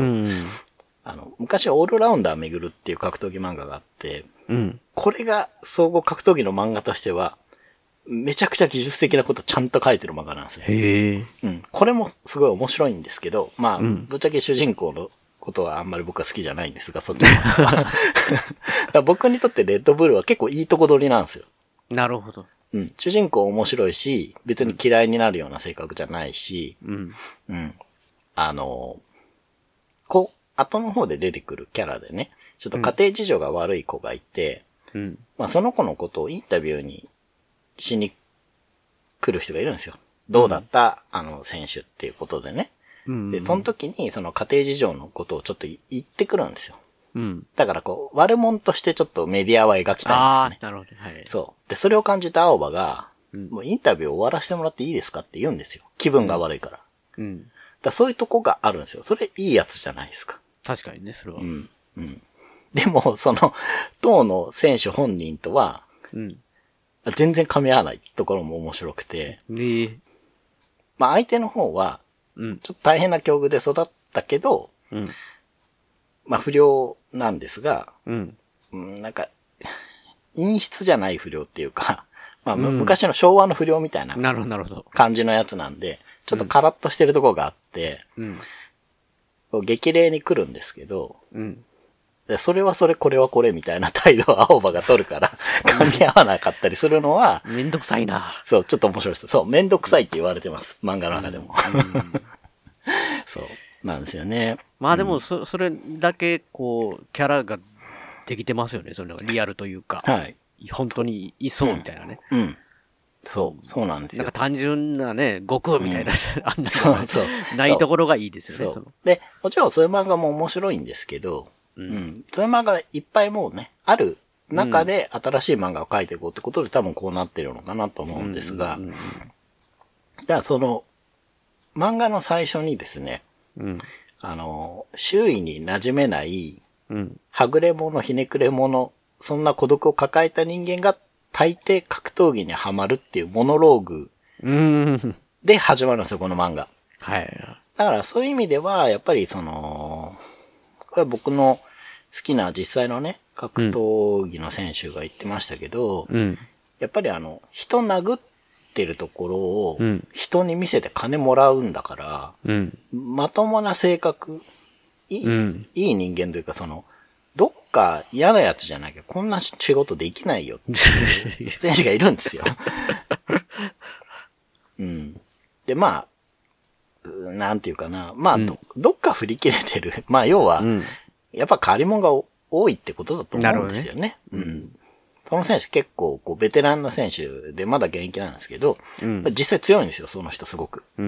S3: あの、昔オールラウンダー巡るっていう格闘技漫画があって、うん、これが総合格闘技の漫画としては、めちゃくちゃ技術的なことちゃんと書いてる漫画なんですよ。へー。うん。これもすごい面白いんですけど、まあ、うん、ぶっちゃけ主人公のことはあんまり僕は好きじゃないんですが、そっちは。僕にとってレッドブルーは結構いいとこ取りなんですよ。
S2: なるほど。
S3: うん。主人公面白いし、別に嫌いになるような性格じゃないし、うん。うん。あの、こう、後の方で出てくるキャラでね、ちょっと家庭事情が悪い子がいて、うん。まあその子のことをインタビューにしに来る人がいるんですよ。どうだった、うん、あの、選手っていうことでね。うんうん、で、その時にその家庭事情のことをちょっと言ってくるんですよ。うん。だからこう、悪者としてちょっとメディアは描きたいんですね。ああ、
S2: なるほど。はい。
S3: そう。で、それを感じた青葉が、うん、もうインタビューを終わらせてもらっていいですかって言うんですよ。気分が悪いから。うん。だからそういうとこがあるんですよ。それいいやつじゃないですか。
S2: 確かにね、それは。
S3: うん。うん。でも、その、当の選手本人とは、うん。全然噛み合わないところも面白くて。えー、まあ相手の方は、うん、ちょっと大変な境遇で育ったけど、うん、まあ不良なんですが、うん、なんか、陰湿じゃない不良っていうか、まあ、うん、昔の昭和の不良みたいな感じのやつなんで、ちょっとカラッとしてるところがあって、うん、激励に来るんですけど、うん、 でそれはそれ、これはこれみたいな態度を青葉が取るから、噛み合わなかったりするのは、
S2: めんどくさいな。
S3: そう、ちょっと面白いです。そう、めんどくさいって言われてます。漫画の中でも。うんうん、そう、なんですよね。
S2: まあでも、そ、それだけ、こう、キャラができてますよね。それはリアルというか。
S3: はい。
S2: 本当にいそうみたいなね。
S3: うん。うん、そう、そうなんですよ。
S2: なんか単純なね、悟空みたいな、うん、あんな
S3: そうそう。
S2: ないところがいいですよね。
S3: そうそうで、もちろんそういう漫画も面白いんですけど、うん。うん、そういう漫画いっぱいもうね、ある中で新しい漫画を描いていこうってことで多分こうなってるのかなと思うんですが、うんうんうん、だからその、漫画の最初にですね、うん、あの、周囲に馴染めない、うん、はぐれ者、ひねくれ者、そんな孤独を抱えた人間が大抵格闘技にはまるっていうモノローグで始まるんですよ、この漫画。
S2: はい。
S3: だからそういう意味では、やっぱりその、これは僕の好きな実際のね、格闘技の選手が言ってましたけど、うん、やっぱりあの、人殴ってるところを人に見せて金もらうんだから、うん、まともな性格、いい、うん、いい人間というかその、どっか嫌なやつじゃなきゃこんな仕事できないよっていう選手がいるんですよ。うん。で、まあ、なんていうかな。まあ、うん、ど、どっか振り切れてる。まあ、要は、うん、やっぱ変わり者が多いってことだと思うんですよね。ねうん。その選手結構、こう、ベテランの選手でまだ現役なんですけど、うん、実際強いんですよ、その人すごく。うん。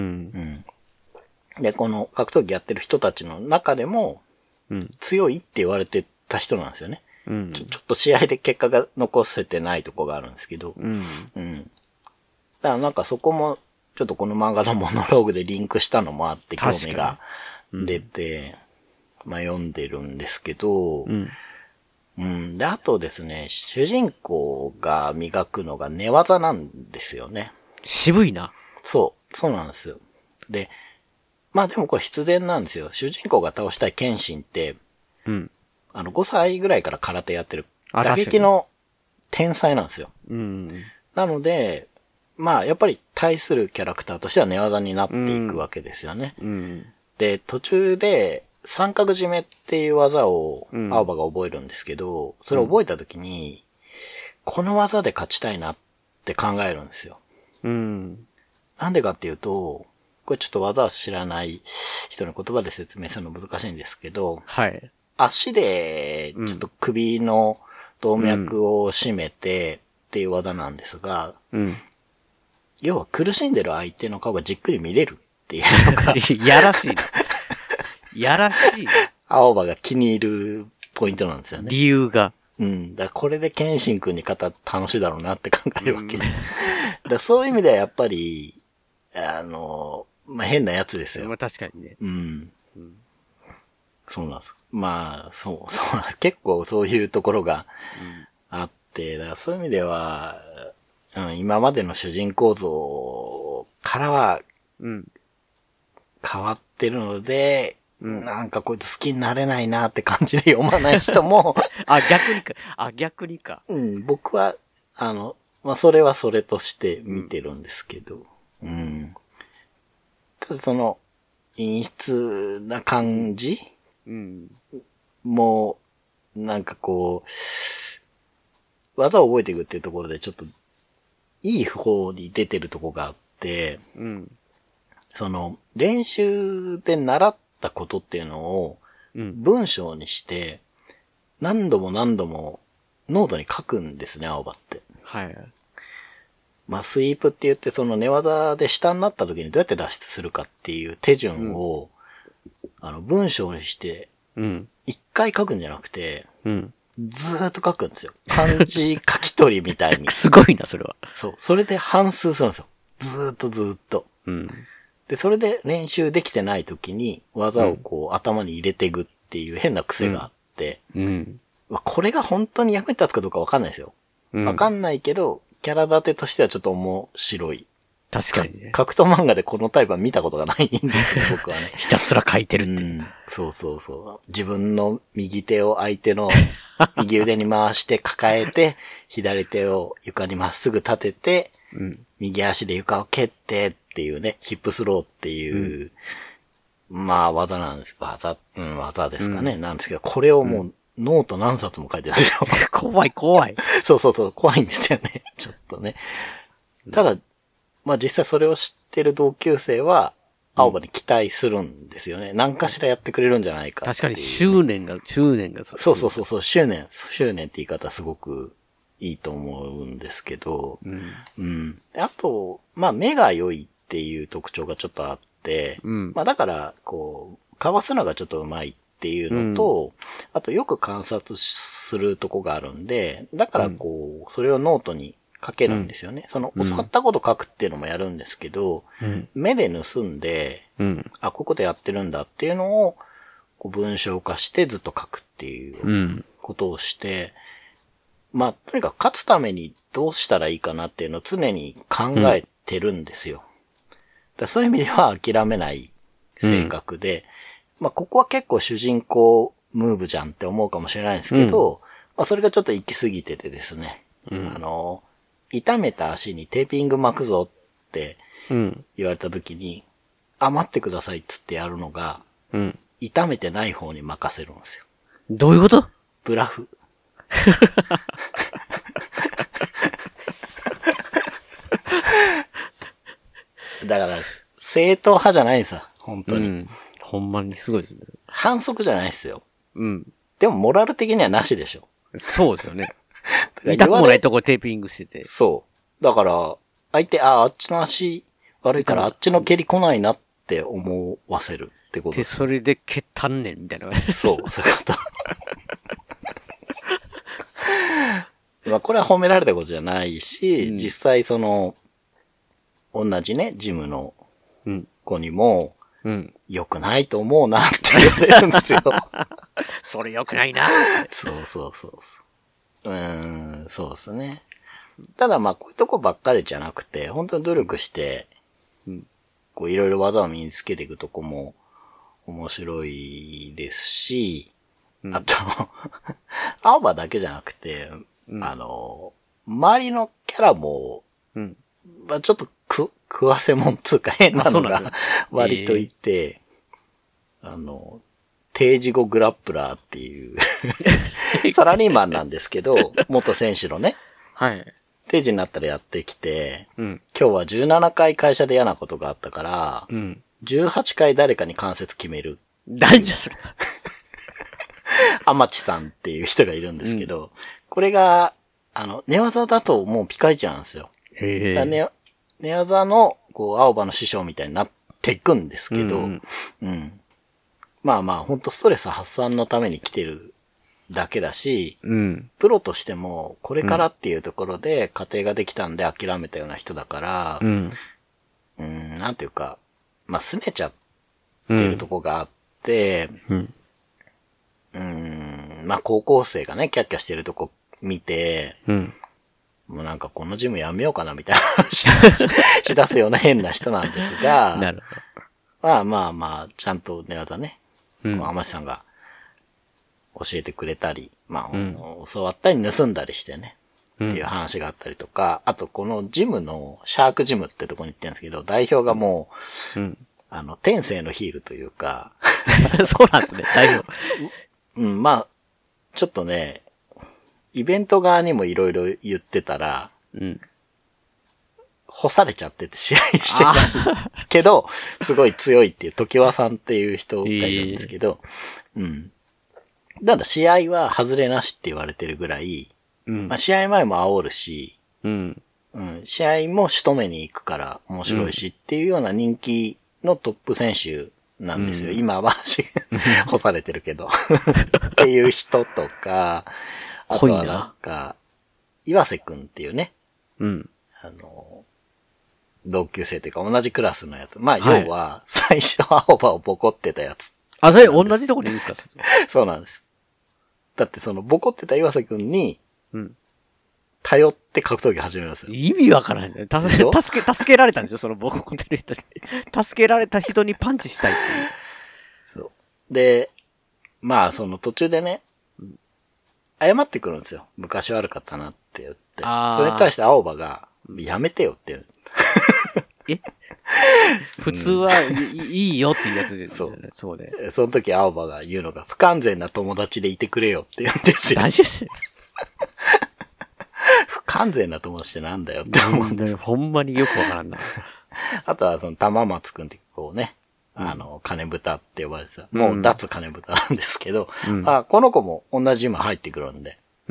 S3: うん。で、この格闘技やってる人たちの中でも、うん、強いって言われてた人なんですよね。うん、ちょ、ちょっと試合で結果が残せてないとこがあるんですけど、うん。うん。だからなんかそこも、ちょっとこの漫画のモノローグでリンクしたのもあって興味が出て、うん、まあ読んでるんですけど、うん。うん。で、あとですね、主人公が磨くのが寝技なんですよね。
S2: 渋いな。
S3: そう、そうなんですよ。で、まあでもこれ必然なんですよ。主人公が倒したい剣心って、うん。あの、ごさいぐらいから空手やってる。打撃の天才なんですよ。うん。なので、まあ、やっぱり対するキャラクターとしては寝技になっていくわけですよね。うん。で、途中で三角締めっていう技を青葉が覚えるんですけど、うん、それを覚えたときに、この技で勝ちたいなって考えるんですよ。うん。なんでかっていうと、これちょっと技を知らない人の言葉で説明するの難しいんですけど、はい。足でちょっと首の動脈を締めてっていう技なんですが、うん。要は苦しんでる相手の顔がじっくり見れるっていうのが
S2: やらしい。やらしい。
S3: 青葉が気に入るポイントなんですよね。
S2: 理由が。
S3: うん。だからこれで剣心くんに勝ったら楽しいだろうなって考えるわけ。うん、だそういう意味ではやっぱり、あの、まあ、変なやつですよ。
S2: まあ、確かにね。
S3: うん。うん、そうなんです。まあ、そう、そう、結構そういうところがあって、だからそういう意味では、うん、今までの主人公像からは、変わってるので、うん、なんかこいつ好きになれないなって感じで読まない人も。
S2: あ、逆にか。あ、逆にか。
S3: うん、僕は、あの、まあ、それはそれとして見てるんですけど、うん。うん、ただその、陰湿な感じ、うん、もう、なんかこう、技を覚えていくっていうところでちょっと、いい方に出てるとこがあって、うん、その、練習で習ったことっていうのを、文章にして、何度も何度もノートに書くんですね、青葉って。はい。まあ、スイープって言って、その寝技で下になった時にどうやって脱出するかっていう手順を、うん、あの、文章にして、一回書くんじゃなくて、うん、ずーっと書くんですよ。漢字書き取りみたいに。
S2: すごいな、それは。
S3: そう。それで反数するんですよ。ずーっとずーっと。うん、で、それで練習できてない時に技をこう、うん、頭に入れていくっていう変な癖があって、うんうん、これが本当に役に立つかどうかわかんないですよ。わ、うん、かんないけど、キャラ立てとしてはちょっと面白い。
S2: 確かにね。
S3: 格闘漫画でこのタイプは見たことがないんですね、僕はね。
S2: ひたすら書いてるって、うん。
S3: そうそうそう。自分の右手を相手の右腕に回して抱えて、左手を床にまっすぐ立てて、うん、右足で床を蹴ってっていうね、ヒップスローっていう、うん、まあ技なんです。技、うん、技ですかね、うん。なんですけど、これをもうノート何冊も書いてるんですよ。
S2: 怖い怖い。
S3: そうそうそう、怖いんですよね。ちょっとね。ただ、まあ実際それを知ってる同級生は、青葉に期待するんですよね。何かしらやってくれるんじゃないかっていう。
S2: 確かに執念が、執念が。
S3: そうそうそうそう、執念、執念って言い方すごくいいと思うんですけど、うん。うん。あと、まあ目が良いっていう特徴がちょっとあって、うん、まあだから、こう、かわすのがちょっと上手いっていうのと、うん、あとよく観察するとこがあるんで、だからこう、それをノートに書けるんですよね。うん、その、教わったこと書くっていうのもやるんですけど、うん、目で盗んで、うん、あ、ここでやってるんだっていうのを、こう文章化してずっと書くっていうことをして、うん、まあ、とにかく勝つためにどうしたらいいかなっていうのを常に考えてるんですよ。うん、だそういう意味では諦めない性格で、うん、まあ、ここは結構主人公ムーブじゃんって思うかもしれないんですけど、うん、まあ、それがちょっと行き過ぎててですね、うん、あの、痛めた足にテーピング巻くぞって言われた時に、うん、あ、待ってくださいっつってやるのが、うん、痛めてない方に任せるんですよ。
S2: どういうこと？
S3: ブラフ。だから、正統派じゃないんさ、本当に。うん、
S2: ほんまにすごいですね。
S3: 反則じゃないですよ。うん。でも、モラル的にはなしでしょ。
S2: そうですよね。痛くもないとこテーピングしてて。
S3: そう。だから、相手、あ、あっちの足悪いからあっちの蹴り来ないなって思わせるってこと
S2: で。で、それで蹴ったんねんみたいな。
S3: そう、そういうこと。まあ、これは褒められたことじゃないし、うん、実際その、同じね、ジムの子にも、うん、良くないと思うなって言われるんですよ。
S2: それ良くないな。
S3: そうそうそう。うーん、そうですね。ただまあ、こういうとこばっかりじゃなくて、本当に努力して、うん、こういろいろ技を身につけていくとこも面白いですし、うん、あと、青葉だけじゃなくて、うん、あの、周りのキャラも、うん、まあちょっとく、食わせもんつうか変なのが割といて、あ, あの、定時後グラップラーっていうサラリーマンなんですけど、元選手のね。はい。定時になったらやってきて、うん、今日はじゅうななかい会社で嫌なことがあったから、うん、じゅうはちかい誰かに関節決める。
S2: 誰じゃそれ。
S3: アマチさんっていう人がいるんですけど、うん、これが、あの、寝技だともうピカイチなんですよ。へぇ、ね。寝技の、こう、青葉の師匠みたいになっていくんですけど、うん、うん。まあまあ、ほんとストレス発散のために来てるだけだし、うん、プロとしても、これからっていうところで家庭ができたんで諦めたような人だから、うん、うん、なんていうか、まあ、拗ねちゃってるとこがあって、うん、うん、まあ、高校生がね、キャッキャしてるとこ見て、うん、もうなんかこのジムやめようかなみたいな話し出すような変な人なんですが、なるほど。まあまあまあ、ちゃんと寝技ね、うん、浜地さんが教えてくれたり、まあ、うん、教わったり盗んだりしてね、うん、っていう話があったりとか、あとこのジムの、シャークジムってとこに行ってるんですけど、代表がもう、うん、あの、天性のヒールというか、
S2: そうなんですね、代表。
S3: うん、まあ、ちょっとね、イベント側にもいろいろ言ってたら、うん、干されちゃってて試合してたけど、すごい強いっていう、時和さんっていう人がいるんですけど、えー、うん。ただ試合は外れなしって言われてるぐらい、うん、まあ、試合前も煽るし、うんうん、試合も仕留めに行くから面白いしっていうような人気のトップ選手なんですよ。うん、今は干されてるけど。っていう人とか、あとはなんか、岩瀬くんっていうね、うん、あの、同級生というか同じクラスのやつ。まあ、要は、最初青葉をボコってたやつ。
S2: あ、それ同じとこにいるんですか？
S3: そうなんです。だってその、ボコってた岩瀬くんに、うん、頼って格闘技始めるんですよ。
S2: 意味わからない。助け、助け、助けられたんですよ、そのボコってる人に。助けられた人にパンチしたいっていう。
S3: そう。で、まあ、その途中でね、謝ってくるんですよ。昔悪かったなって言って。それに対して青葉が、やめてよって言う。
S2: え普通はいいいよっていうやつですよね。
S3: そう。
S2: そうね。
S3: その時青葉が言うのが、不完全な友達でいてくれよって言うんですよ。
S2: 大丈夫
S3: 不完全な友達ってなんだよって思うんです。
S2: ほんまによくわからんな。
S3: あとはその玉松くんってこうね、うん、あの、金豚って呼ばれてた。もう脱金豚なんですけど、うん、あこの子も同じ今入ってくるんで、
S2: うん、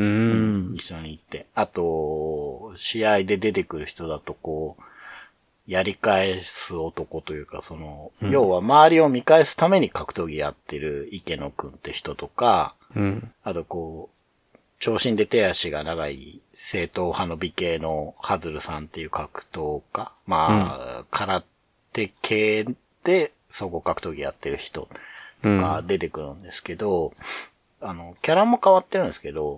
S3: 一緒に行って。あと、試合で出てくる人だとこう、やり返す男というか、その、うん、要は周りを見返すために格闘技やってる池野くんって人とか、
S2: うん、
S3: あとこう、長身で手足が長い正統派の美形のハズルさんっていう格闘家。まあ、うん、空手系で総合格闘技やってる人が出てくるんですけど、うん、あの、キャラも変わってるんですけど、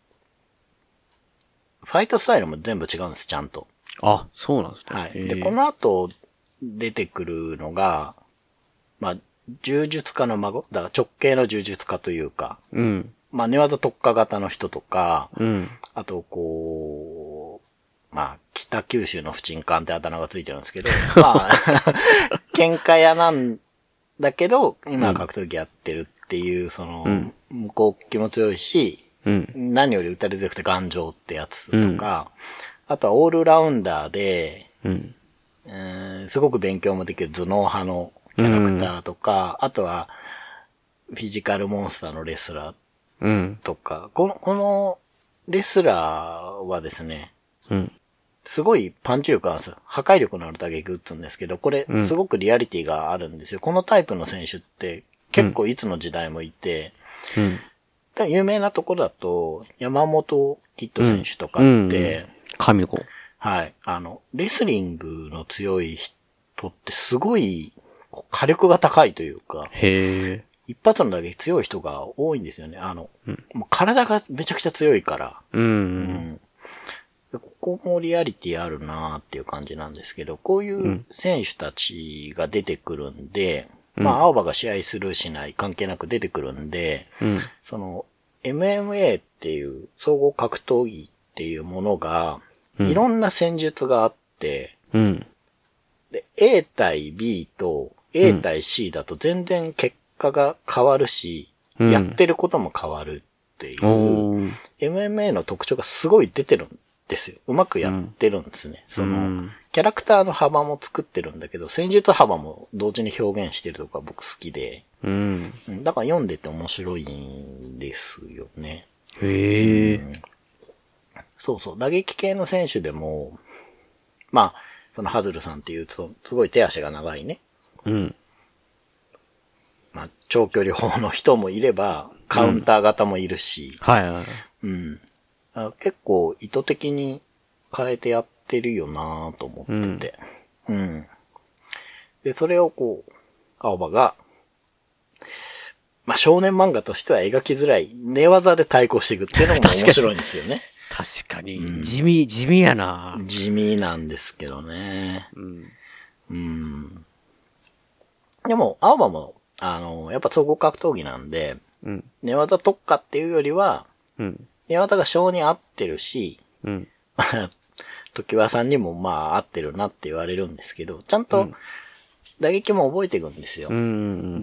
S3: ファイトスタイルも全部違うんです、ちゃんと。
S2: あ、そうなんですね。
S3: はい。で、この後出てくるのが、まあ、柔術家の孫だから直系の柔術家というか、
S2: うん。
S3: まあ、寝技特化型の人とか、
S2: うん。
S3: あと、こう、まあ、北九州の不沈艦ってあだ名がついてるんですけど、まあ、喧嘩屋なんだけど、今は格闘技やってるっていう、その、うん、向こう気も強いし、
S2: うん、
S3: 何より打たれ強くて頑丈ってやつとか、うん、あとはオールラウンダーで、
S2: うん
S3: えー、すごく勉強もできる頭脳派のキャラクターとか、うん、あとはフィジカルモンスターのレスラーとか、うん、この、このレスラーはですね、
S2: うん、
S3: すごいパンチ力あるんですよ。破壊力のある打撃打つんですけど、これすごくリアリティがあるんですよ。このタイプの選手って結構いつの時代もいて、
S2: うん
S3: 有名なところだと、山本キッド選手とかって、うんうん、
S2: 神子。
S3: はい。あの、レスリングの強い人ってすごい火力が高いというか、
S2: へー。
S3: 一発の打撃強い人が多いんですよね。あの、うん、もう体がめちゃくちゃ強いから、
S2: うんうん
S3: うん、ここもリアリティあるなーっていう感じなんですけど、こういう選手たちが出てくるんで、うん、まあ、青葉が試合するしない関係なく出てくるんで、
S2: うん、
S3: その、エムエムエー っていう総合格闘技っていうものが、うん、いろんな戦術があって、
S2: うん、
S3: で A 対 B と A 対 C だと全然結果が変わるし、うん、やってることも変わるっていう、うん、エムエムエー の特徴がすごい出てるんですよ。うまくやってるんですね。うん、その、うん、キャラクターの幅も作ってるんだけど、戦術幅も同時に表現してるとか僕好きで、
S2: うん。
S3: だから読んでて面白いんですよね。
S2: へえ、
S3: うん。そうそう。打撃系の選手でも、まあ、そのハズルさんっていうと、すごい手足が長いね。
S2: うん。
S3: まあ、長距離砲の人もいれば、カウンター型もいるし。
S2: うん、はいはい。
S3: うん。あ結構意図的に変えてやってるよなぁと思ってて。うん。うん。で、それをこう、青葉が、まあ、少年漫画としては描きづらい寝技で対抗していくっていうのも面白いんですよね。
S2: 確かに。うん、地味、地味やな。
S3: 地味なんですけどね。
S2: うん。
S3: うん。でも、青葉も、あの、やっぱ総合格闘技なんで、
S2: うん、
S3: 寝技特化っていうよりは、
S2: うん、
S3: 寝技が性に合ってるし、
S2: うん、
S3: 時和さんにもまあ合ってるなって言われるんですけど、ちゃんと打撃も覚えていくんですよ。
S2: うん、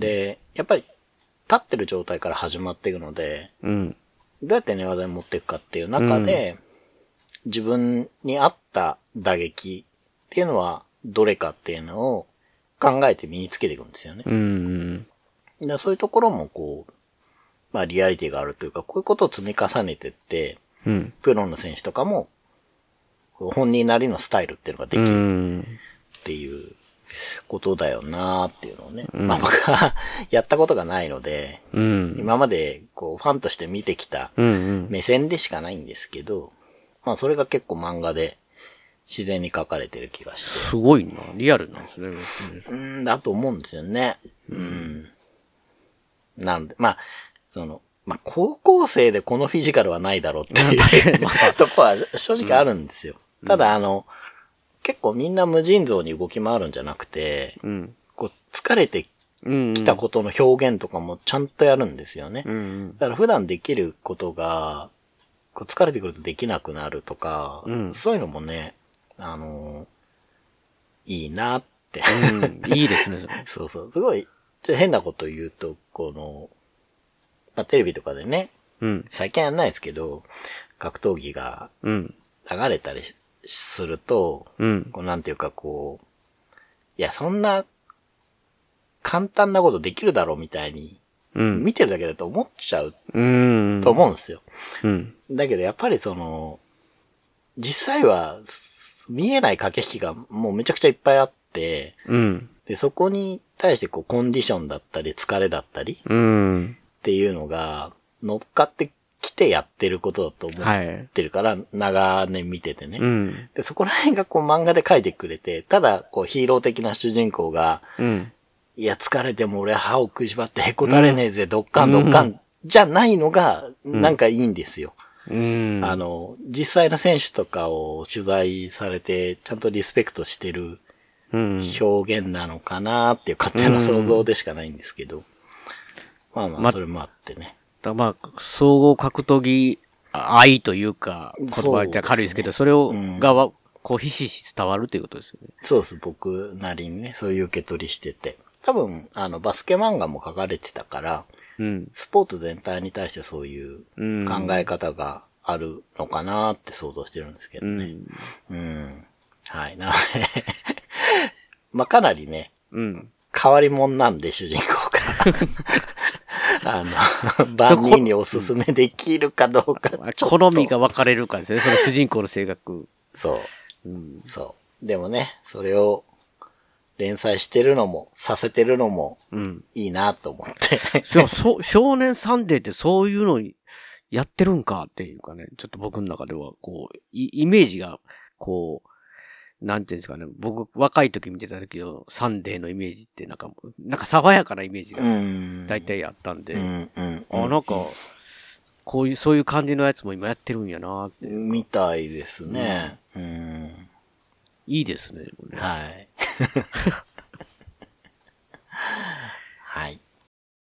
S3: で、やっぱり立ってる状態から始まっていくので、
S2: うん、
S3: どうやって寝技に持っていくかっていう中で、うん、自分に合った打撃っていうのはどれかっていうのを考えて身につけていくんですよね。
S2: うん、
S3: でそういうところもこう、まあリアリティがあるというか、こういうことを積み重ねてって、
S2: うん、
S3: プロの選手とかも、本人なりのスタイルっていうのができるっていうことだよなーっていうのをね。うん、まあ僕はやったことがないので、
S2: うん、
S3: 今までこうファンとして見てきた目線でしかないんですけど、まあそれが結構漫画で自然に書かれてる気がして。
S2: すごいな。リアルなんですね。
S3: うん、だと思うんですよね。うん。なんで、まあ、その、まあ、高校生でこのフィジカルはないだろうっていうとこは正直あるんですよ。うん、ただ、あの、結構みんな無尽蔵に動き回るんじゃなくて、
S2: うん、
S3: こう疲れてきたことの表現とかもちゃんとやるんですよね。
S2: うんうん、
S3: だから普段できることが、こう疲れてくるとできなくなるとか、うん、そういうのもね、あの、 いいなって。
S2: うん、いいですね、それ。
S3: そうそう。すごい、ちょっと変なこと言うと、この、まあ、テレビとかでね、うん、最近はないですけど、格闘技が流れたりすると、うん、こうなんていうかこう、いや、そんな簡単なことできるだろうみたいに、うん、見てるだけだと思っちゃうと思うんですよ。うん、だけどやっぱりその、実際は見えない駆け引きがもうめちゃくちゃいっぱいあって、うん、でそこに対してこうコンディションだったり疲れだったり、うん、っていうのが乗っかってきてやってることだと思ってるから、はい、長年見ててね、うん、で。そこら辺がこう漫画で書いてくれて、ただこうヒーロー的な主人公が、うん、いや疲れても俺歯を食いしばってへこたれねえぜ、うん、ドッカンドッカン、じゃないのがなんかいいんですよ。うん、あの、実際の選手とかを取材されてちゃんとリスペクトしてる表現なのかなっていう勝手な想像でしかないんですけど、まあまあそれもあってね。
S2: まあ、総合格闘技愛というか、言葉じゃ軽いですけど、それを、が、こう、ひしひし伝わるということですよね。
S3: そうです。僕なりにね、そういう受け取りしてて。多分、あの、バスケ漫画も書かれてたから、うん、スポーツ全体に対してそういう考え方があるのかなって想像してるんですけどね。うん。うん、はい。なので、まあ、かなりね、うん、変わり者なんで、主人公が。あの、万人におすすめできるかどうか。
S2: 好みが分かれるかですね、その主人公の性格。
S3: そう。うん、そう。でもね、それを連載してるのも、させてるのも、いいなと思って。
S2: うん、そう、少年サンデーってそういうのやってるんかっていうかね、ちょっと僕の中では、こう、イメージが、こう、なんていうんですかね。僕、若い時見てた時のサンデーのイメージって、なんか、なんか爽やかなイメージが大体あったんで、うんうん、あ、なんか、こういう、そういう感じのやつも今やってるんやなって。
S3: みたいですね。うん、うん、
S2: いいですね。
S3: ねはい。はい。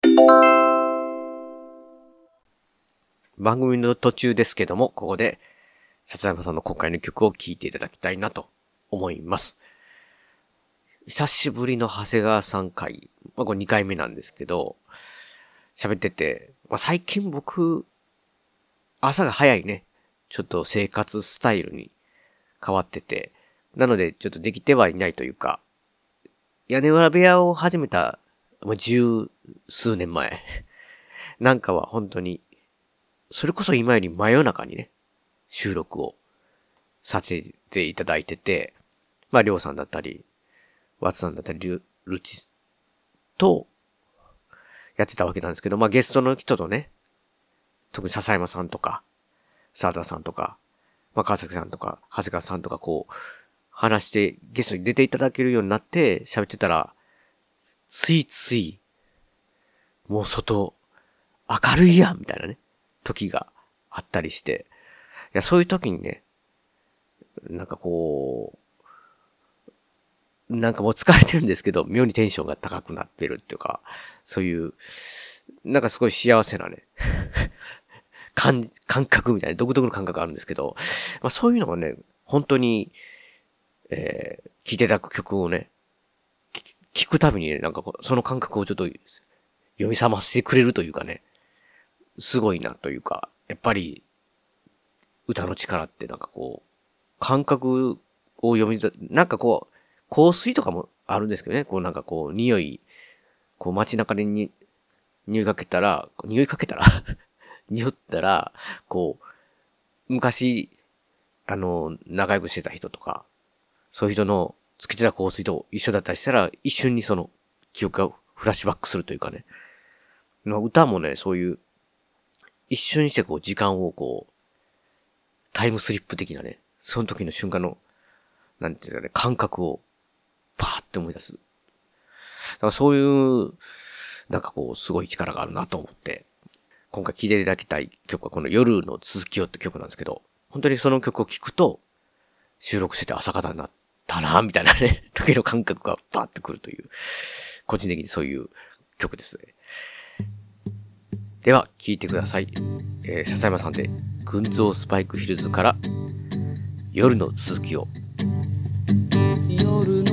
S2: 番組の途中ですけども、ここで、笹山さんの今回の曲を聴いていただきたいなと思います。久しぶりの長谷川さん回、まあ、これにかいめなんですけど、喋ってて、まあ、最近僕、朝が早いね。ちょっと生活スタイルに変わってて、なのでちょっとできてはいないというか、屋根裏部屋を始めた、まあ、十数年前なんかは本当に、それこそ今より真夜中にね、収録をさせていただいてて、まあ、りょうさんだったり、ワツさんだったり、ル、ルチと、やってたわけなんですけど、まあ、ゲストの人とね、特に笹山さんとか、沢田さんとか、まあ、川崎さんとか、長谷川さんとか、こう、話して、ゲストに出ていただけるようになって、喋ってたら、ついつい、もう外、明るいやんみたいなね、時があったりして、いや、そういう時にね、なんかこう、なんかもう疲れてるんですけど、妙にテンションが高くなってるっていうか、そういう、なんかすごい幸せなね、感、感覚みたいな、独特の感覚があるんですけど、まあそういうのがね、本当に、えー、聴いていただく曲をね、聞くたびにね、なんかその感覚をちょっと読み覚ましてくれるというかね、すごいなというか、やっぱり、歌の力ってなんかこう、感覚を読み、なんかこう、香水とかもあるんですけどね、こうなんかこう、匂い、こう街中でに、匂いかけたら、匂いかけたら匂ったら、こう、昔、あの、仲良くしてた人とか、そういう人のつけてた香水と一緒だったりしたら、一瞬にその記憶がフラッシュバックするというかね。歌もね、そういう、一瞬にしてこう、時間をこう、タイムスリップ的なね、その時の瞬間の、なんていうかね、感覚を、パーって思い出す。だからそういう、なんかこう、すごい力があるなと思って、今回聴いていただきたい曲はこの夜の続きをって曲なんですけど、本当にその曲を聴くと、収録してて朝方になったな、みたいなね、時の感覚がパーってくるという、個人的にそういう曲ですね。では、聴いてください。えー、笹山さんで、群像スパイクヒルズから、夜の続きを。夜の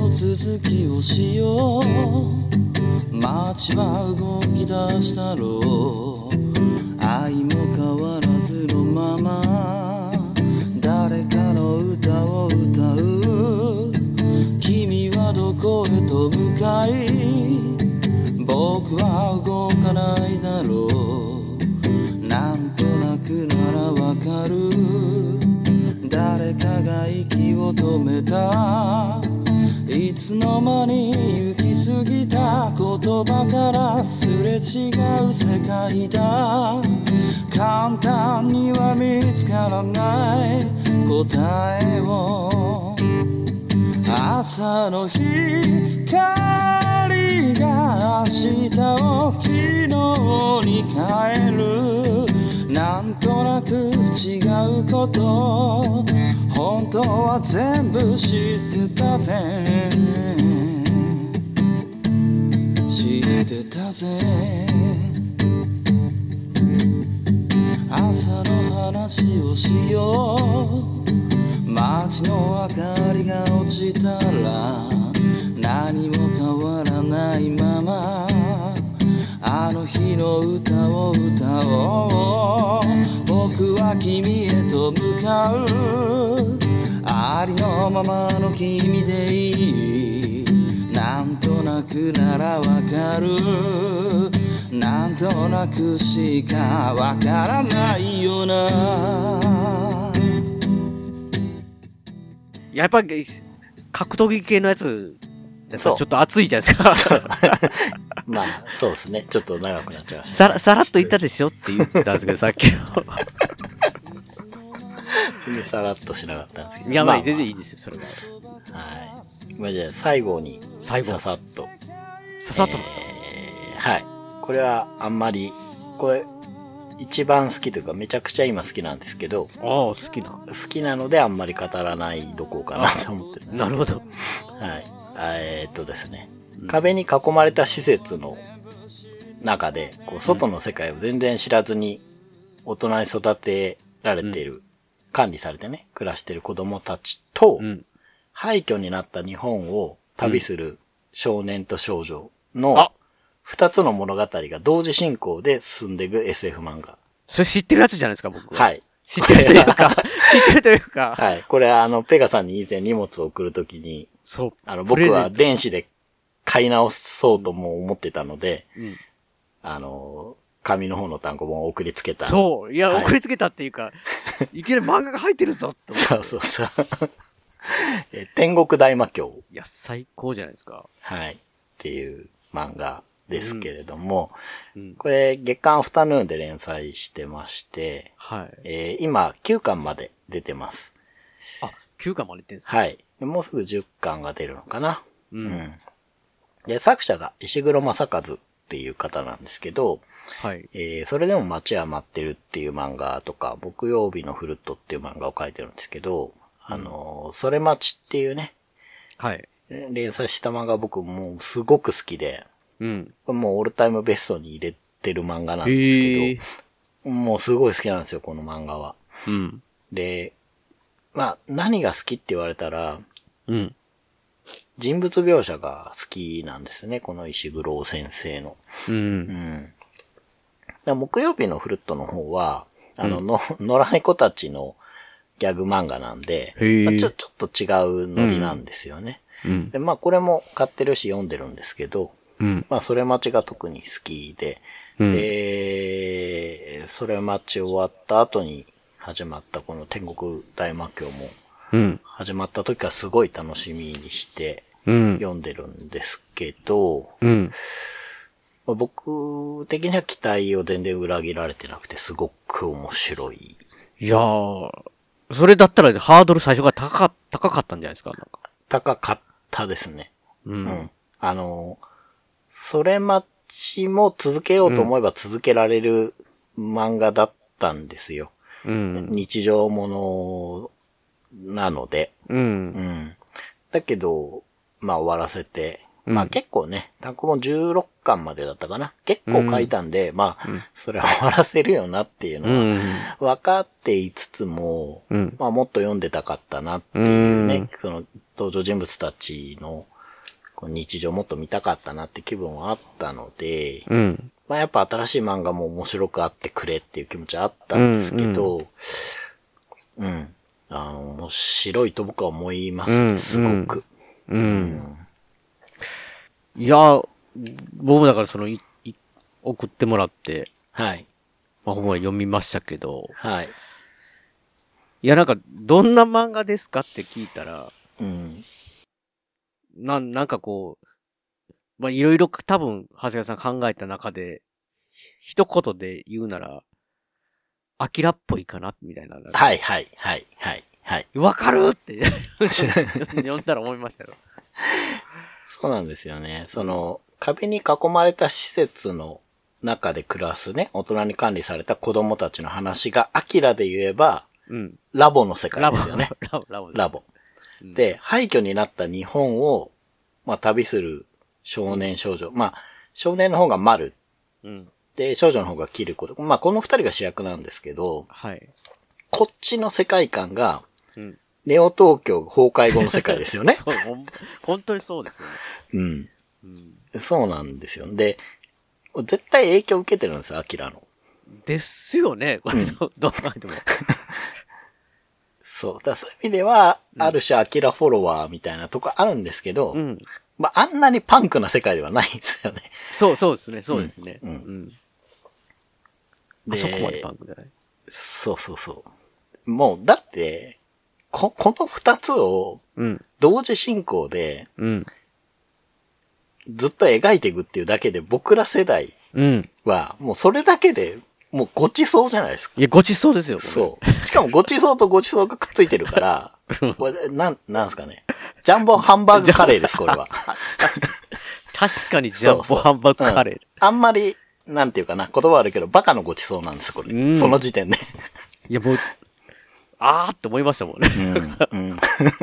S1: の続きをしよう。街は動き出したろう。愛も変わらずのまま誰かの歌を歌う。君はどこへと向かい僕は動かないだろう。なんとなくならわかる。誰かが息を止めた。いつの間に行き過ぎた言葉からすれ違う世界だ。簡単には見つからない答えを。朝の光が明日を昨日に変える。なんとなく違うこと本当は全部知ってたぜ。知ってたぜ。朝の話をしよう。街の明かりが落ちたら何も変わらないままあの日の歌を歌おう。僕は君へと向かう。ありのままの君でいい。なんとなくならわかる。なんとなくしかわからないよな。
S2: やっぱり格闘技系のやつちょっと熱いじゃないですか。
S3: まあそうですね。ちょっと長くなっちゃいました。
S2: さらさらっと言ったでしょって言ってたんですけどさっきの。
S3: さらっとしなかったんですけど。
S2: いや、まあ全然いいですよそれは。
S3: はい。まあじゃあ最後に
S2: 最後
S3: ささっと。
S2: ささっと、
S3: えー。はい。これはあんまりこれ一番好きというかめちゃくちゃ今好きなんですけど。
S2: ああ好きな。
S3: 好きなのであんまり語らないどこうかなと思ってるんですけど。
S2: なるほど。
S3: はい。えー、っとですね、うん、壁に囲まれた施設の中で、こう外の世界を全然知らずに大人に育てられている、うん、管理されてね、暮らしている子供たちと、うん、廃墟になった日本を旅する少年と少女の二つの物語が同時進行で進んでいく エスエフ 漫画。
S2: それ知ってるやつじゃないですか、僕は。
S3: はい。
S2: 知ってるというか、知ってるというか。
S3: はい。これあの、ペガさんに以前荷物を送るときに、
S2: そう。
S3: あの、僕は電子で買い直そうとも思ってたので、うん、あの、紙の方の単行本を送りつけた。
S2: そう。いや、はい、送りつけたっていうか、いきなり漫画が入ってるぞって
S3: 思って。そうそうそう。え天国大魔教。
S2: いや、最高じゃないですか。
S3: はい。っていう漫画ですけれども、うんうん、これ月刊アフタヌーンで連載してまして、
S2: はい。
S3: えー、今きゅうかんまで出てます。
S2: あ、きゅうかんまで出てるんですか？
S3: はい。もうすぐじゅっかんが出るのかな。うん。うん、で、作者が石黒正和っていう方なんですけど、
S2: はい。
S3: えー、それでも街は待ってるっていう漫画とか、木曜日のフルットっていう漫画を書いてるんですけど、うん、あの、それ待ちっていうね、
S2: はい。
S3: 連載した漫画僕もうすごく好きで、
S2: うん。
S3: もうオールタイムベストに入れてる漫画なんですけど、もうすごい好きなんですよ、この漫画は。
S2: うん。
S3: で、まあ、何が好きって言われたら、
S2: うん。
S3: 人物描写が好きなんですね、この石黒先生の。
S2: うん。
S3: うん。だ木曜日のフルットの方は、あの、うん、の、野良猫たちのギャグ漫画なんで、まあ、ちょ、ちょっと違うノリなんですよね。
S2: うん。
S3: で、まあ、これも買ってるし読んでるんですけど、
S2: うん。
S3: まあ、それ待ちが特に好きで、
S2: うん、
S3: えー、それ待ち終わった後に始まったこの天国大魔教も、
S2: うん。
S3: 始まった時からすごい楽しみにして読んでるんですけど、
S2: うん。
S3: まあ、僕的には期待を全然裏切られてなくてすごく面白い。
S2: いやー、それだったらハードル最初から高か、高かったんじゃないですか、なんか。
S3: 高かったですね。
S2: うん。うん、
S3: あの、それ待ちも続けようと思えば続けられる漫画だったんですよ。
S2: うん。
S3: 日常ものなので。
S2: うん。う
S3: ん。だけど、まあ終わらせて、まあ結構ね、単行本じゅうろっかんまでだったかな。結構書いたんで、うん、まあ、それは終わらせるよなっていうのは、分かっていつつも、
S2: うん、
S3: まあもっと読んでたかったなっていうね、うん、その登場人物たちの日常もっと見たかったなって気分はあったので、
S2: うん。
S3: まあやっぱ新しい漫画も面白くあってくれっていう気持ちはあったんですけど、うん、うん。あの、面白いと僕は思いますね、うん、すごく。うん。うん
S2: うん、いや、僕もだからその、い、い送ってもらって、
S3: はい。
S2: まあ、ほんま読みましたけど、
S3: はい。
S2: いや、なんか、どんな漫画ですかって聞いたら、
S3: うん。
S2: な、なんかこう、まあ、いろいろ多分、長谷川さん考えた中で、一言で言うなら、アキラっぽいかなみたいな。
S3: はいはいはいはいはい。
S2: わかるって読んだら思いましたよ。
S3: そうなんですよね。その、壁に囲まれた施設の中で暮らすね、大人に管理された子供たちの話が、アキラで言えば、
S2: うん、
S3: ラボの世界ですよね。
S2: ラボ、ラボ、
S3: ラボ。うん、で、廃墟になった日本を、まあ、旅する少年少女。まあ、少年の方が丸。
S2: うん、
S3: で、少女の方がキリコで。まあ、この二人が主役なんですけど、
S2: はい。
S3: こっちの世界観が、
S2: うん、
S3: ネオ東京崩壊後の世界ですよね。
S2: そう、本当にそうですよね。
S3: うん。
S2: うん、
S3: そうなんですよ。で、絶対影響を受けてるんですよ、アキラの。
S2: ですよね。これ、うん、どう考えても。
S3: そう。だそういう意味では、うん、ある種アキラフォロワーみたいなとこあるんですけど、
S2: うん、
S3: まあ、あんなにパンクな世界ではないんですよね。
S2: そう、そうですね、そうですね。
S3: うん。うん
S2: うん、で、そこまでパンクじゃない。
S3: そうそうそう。もう、だって、こ、この二つを、同時進行で、
S2: うん、
S3: ずっと描いていくっていうだけで、僕ら世代は、もうそれだけで、もうごちそうじゃないですか。
S2: いや、ごちそうですよ。
S3: そう。しかもごちそうとごちそうがくっついてるから、これなん、なんすかね。ジャンボハンバーグカレーです、これは。
S2: 確かにジャンボハンバーグカレー。
S3: そうそう、うん。あんまり、なんていうかな、言葉悪いけど、バカのごちそうなんです、これ。うん、その時点で。
S2: いや、もう、あーって思いましたもんね。
S3: うん。うん、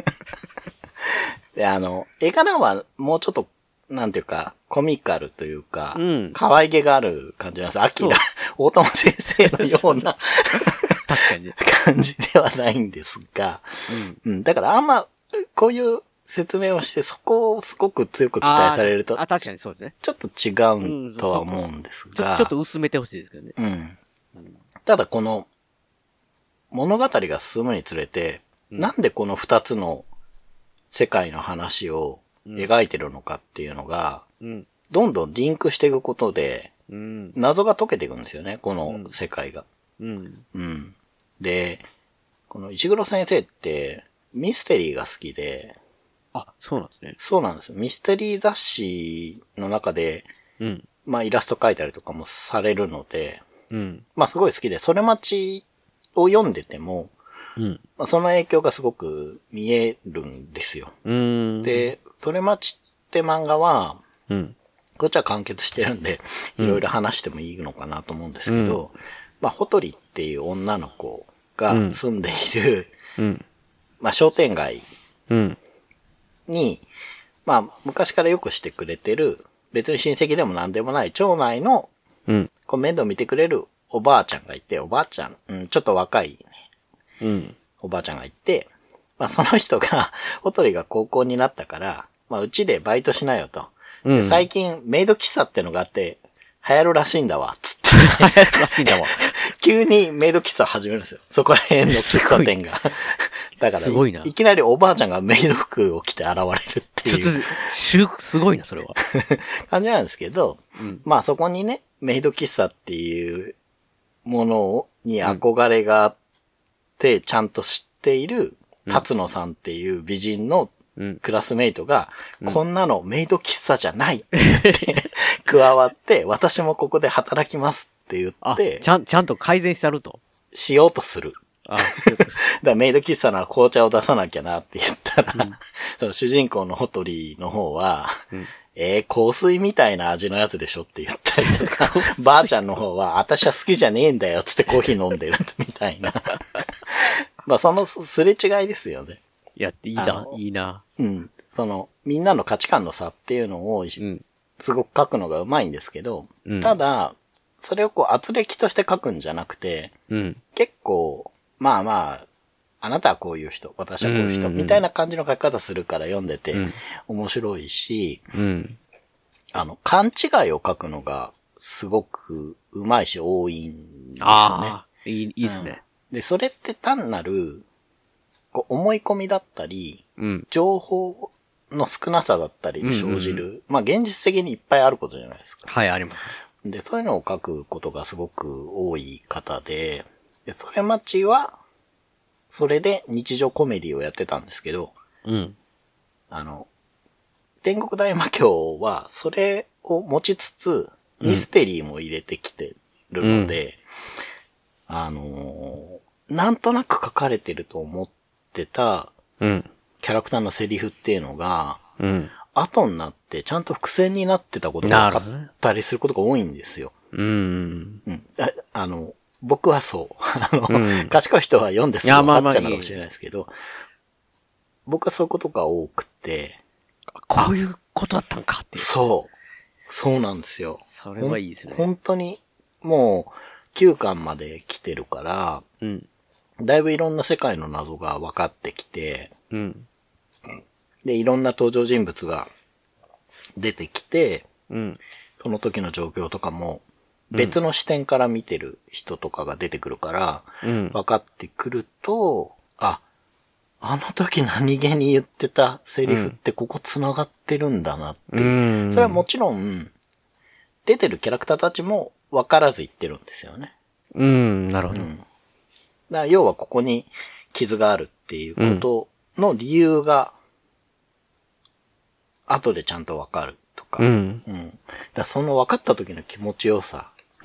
S3: で、あの、絵柄はもうちょっと、なんていうか、コミカルというか、うん、可愛げがある感じなんです。アキラ、大友先生のような
S2: 確かに
S3: 感じではないんですが、うん、うん。だからあんま、こういう説明をして、そこをすごく強く期待されると、
S2: あ、確かにそうですね。
S3: ちょっと違うとは思うんですが、
S2: うん、ちょ、ちょっと薄めてほしいですけどね。
S3: うん。ただこの、物語が進むにつれて、うん、なんでこの二つの世界の話を描いてるのかっていうのが、うん、どんどんリンクしていくことで、うん、謎が解けていくんですよね、この世界が。
S2: うん。
S3: うん。で、この石黒先生ってミステリーが好きで、
S2: あ、そうなんですね。
S3: そうなんですよ。ミステリー雑誌の中で、
S2: うん、
S3: まあイラスト描いたりとかもされるので、
S2: うん、
S3: まあすごい好きで、それ待ちを読んでても、
S2: うん
S3: まあ、その影響がすごく見えるんですよ。
S2: うーん
S3: で、それ待ちって漫画は、
S2: うん、
S3: こっちは完結してるんで、いろいろ話してもいいのかなと思うんですけど、うん、まあ、ほとりっていう女の子が住んでいる、
S2: うん、
S3: まあ、商店街
S2: に、
S3: うん、まあ、昔からよくしてくれてる、別に親戚でも何でもない町内の、
S2: うん、
S3: こう面倒見てくれるおばあちゃんがいて、おばあちゃん、うん、ちょっと若い、
S2: うん、
S3: おばあちゃんがいて、まあその人が、ほとりが高校になったから、まあうちでバイトしなよと。
S2: うん、
S3: で最近メイド喫茶ってのがあって、流行るらしいんだわ、つって。
S2: 流行るらしいんだわ。
S3: 急にメイド喫茶始めるんですよ。そこら辺の喫茶店が。だから
S2: すごいな。
S3: いきなりおばあちゃんがメイド服を着て現れるっていう。
S2: ちょっと、すごいな、それは。
S3: 感じなんですけど、
S2: うん、
S3: まあそこにね、メイド喫茶っていうものに憧れがあって、うん、ちゃんと知っている、辰野さんっていう美人のクラスメイトが、うん、こんなのメイド喫茶じゃないって言って加わって、私もここで働きますって言って、
S2: ちゃん、ちゃんと改善してあると。
S3: しようとする。
S2: ああ
S3: だからメイド喫茶なら紅茶を出さなきゃなって言ったら、うん、その主人公のほとりの方は、うん、えー、香水みたいな味のやつでしょって言ったりとか、ばあちゃんの方は、私は好きじゃねえんだよつってコーヒー飲んでるみたいな。まあそのすれ違いですよね。
S2: いや、いいな、いいな。
S3: うん。その、みんなの価値観の差っていうのを、うん、すごく書くのがうまいんですけど、うん、ただ、それをこう、圧力として書くんじゃなくて、
S2: うん、
S3: 結構、まあまあ、 あなたはこういう人、私はこういう人、みたいな感じの書き方するから読んでて面白いし、うん、あの、勘違いを書くのがすごく上手いし多いんですよね。ああ、
S2: いい、いいですね、
S3: うん。で、それって単なる、こう思い込みだったり、うん、情報の少なさだったりで生じる、うんうんうん、まあ現実的にいっぱいあることじゃないですか。
S2: はい、あります。
S3: で、そういうのを書くことがすごく多い方で、で、それ待ちは、それで日常コメディをやってたんですけど、うん。あの、天国大魔教はそれを持ちつつ、ミステリーも入れてきてるので、うん、あのー、なんとなく書かれてると思ってた、キャラクターのセリフっていうのが、うん、後になってちゃんと伏線になってたことが分かったりすることが多いんですよ。うん。うん。あ、あの、僕はそう。あの、うん、賢い人は読んですぐ分かっちゃうのかもしれないですけど、まあまあいい、僕はそういうことが多くて、
S2: こういうことだったんかっていう。
S3: そう。そうなんですよ。
S2: それはいいですね。
S3: 本当に、もう、きゅうかんまで来てるから、うん、だいぶいろんな世界の謎が分かってきて、うん、で、いろんな登場人物が出てきて、うん、その時の状況とかも、別の視点から見てる人とかが出てくるから、うん、分かってくると、あ、あの時何気に言ってたセリフってここ繋がってるんだなっていう。うん、それはもちろん、出てるキャラクターたちも分からず言ってるんですよね。
S2: うん、なるほど。うん、
S3: だから要はここに傷があるっていうことの理由が、後でちゃんと分かるとか。うん。うん、だからその分かった時の気持ちよさ。
S2: うん、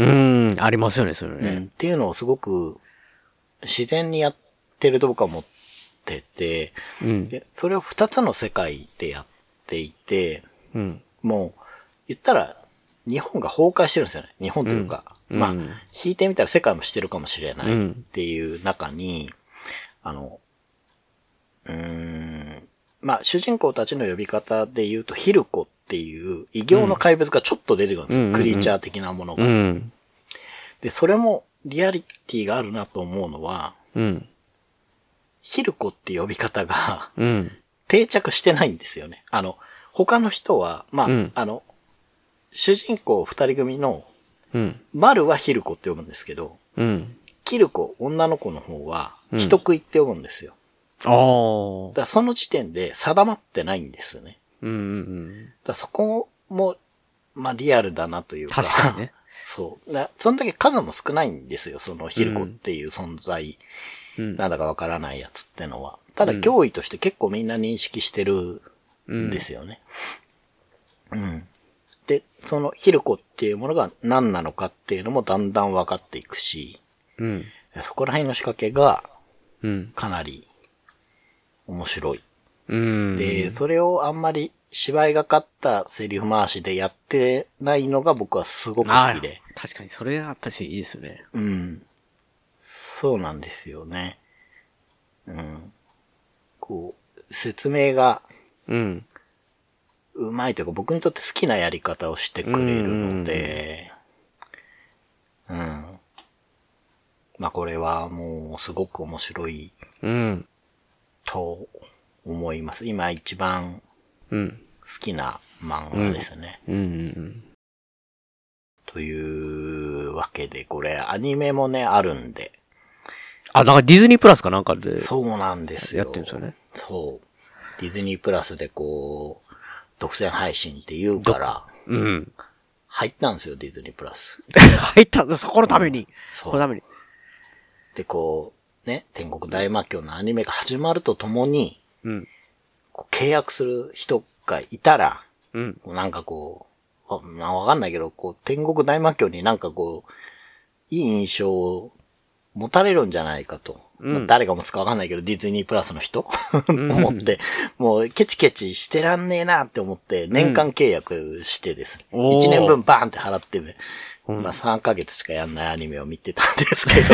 S2: ありますよね、それね、うん。
S3: っていうのをすごく自然にやってると僕は思ってて、うん、でそれを二つの世界でやっていて、うん、もう言ったら日本が崩壊してるんですよね。日本というか、うん、まあ、引いてみたら世界もしてるかもしれないっていう中に、あの、うーん、まあ主人公たちの呼び方で言うとヒルコっていう異形の怪物がちょっと出てくるんですよ。うん、クリーチャー的なものが、うん。で、それもリアリティがあるなと思うのは、うん、ヒルコって呼び方が、うん、定着してないんですよね。あの、他の人は、まあ、うん、あの、主人公二人組の、うん、マルはヒルコって呼ぶんですけど、うん、キルコ、女の子の方は、人食いって呼ぶんですよ。うん、ああ。だからその時点で定まってないんですよね。うんうんうん、だからそこも、まあリアルだなというか。
S2: 確かにね。
S3: そう。だその時数も少ないんですよ。そのヒルコっていう存在、うん、なんだかわからないやつってのは。ただ脅威として結構みんな認識してるんですよね。うん。うん、で、そのヒルコっていうものが何なのかっていうのもだんだん分かっていくし、うん、そこら辺の仕掛けが、かなり面白い。うん、で、それをあんまり芝居がかったセリフ回しでやってないのが僕はすごく好きで。
S2: 確かにそれはやっぱりいいですよね。
S3: うん。そうなんですよね。うん。こう、説明が、うん。うまいというか僕にとって好きなやり方をしてくれるので、うん、うん。まあこれはもうすごく面白い。うん。と、思います。今一番好きな漫画ですね。うんうんうん、というわけで、これアニメもね、あるんで。
S2: あ、なんかディズニープラスかなんかで。
S3: そうなんですよ。
S2: やってるんですよね。
S3: そう。ディズニープラスでこう、独占配信って言うから、うん。入ったんですよ、ディズニープラス。
S2: 入ったんだ、そこのために。うん、そう。このために。
S3: で、こう、ね、天国大魔教のアニメが始まるとともに、うん、こう契約する人がいたら、うん、なんかこう、わ、わかんないけど、こう、天国大魔教になんかこう、いい印象を持たれるんじゃないかと。うんまあ、誰が持つかわかんないけど、ディズニープラスの人思って、もうケチケチしてらんねえなって思って、年間契約してですね。うん、いちねんぶんバーンって払って、ね、まあさんかげつしかやんないアニメを見てたんですけど。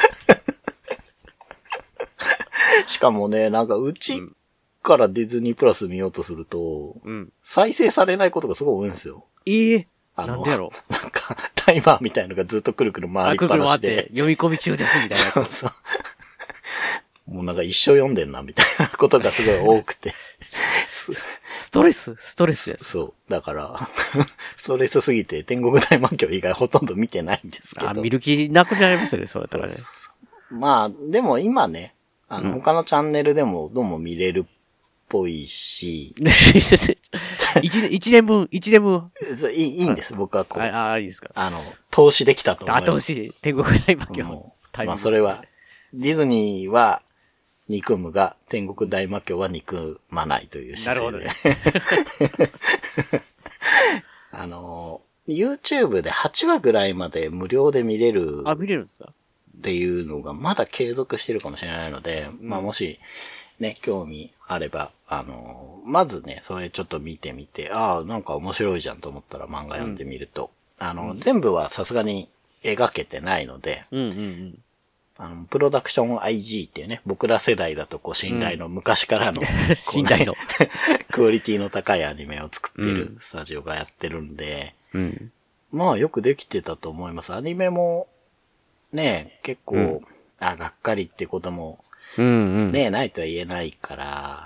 S3: しかもね、なんかうちからディズニープラス見ようとすると、うん、再生されないことがすごい多いんですよ。
S2: ええー、なんでやろ
S3: う。なんか、タイマーみたいのがずっとくるくる回りっぱなしで。
S2: 読み込み中ですみたいな。
S3: そうそう。 もうなんか一生読んでんな、みたいなことがすごい多くて。
S2: ストレスストレスです。
S3: そう。だから、ストレスすぎて天国大魔教以外ほとんど見てないんですけど。
S2: あ、見る気なくなりましたね、そうだったらね。そうそう
S3: そう。まあ、でも今ね、あの、うん、他のチャンネルでもどうも見れるっぽいし。
S2: 一年、一年分、一年分。
S3: いい、いいんです、僕はこう。
S2: ああ、いいですか。
S3: あの、投資できたと思います。
S2: あ、投資、天国大魔教。
S3: まあ、それは、ディズニーは憎むが、天国大魔教は憎まないという姿勢で。なるほどね。あの、YouTube ではちわぐらいまで無料で見れる。
S2: あ、見れるんですか
S3: っていうのがまだ継続してるかもしれないので、うん、まあもし、ね、興味あれば、あの、まずね、それちょっと見てみて、ああ、なんか面白いじゃんと思ったら漫画読んでみると、うん、あの、うん、全部はさすがに描けてないので、
S2: うんうんうん、
S3: あの、プロダクション アイジー っていうね、僕ら世代だとこう信頼の昔からの、うん、
S2: 信頼の
S3: クオリティの高いアニメを作ってるスタジオがやってるんで、うん、まあよくできてたと思います。アニメもね、結構、うん、あ、がっかりってことも、うんうん、ね、ないとは言えないから、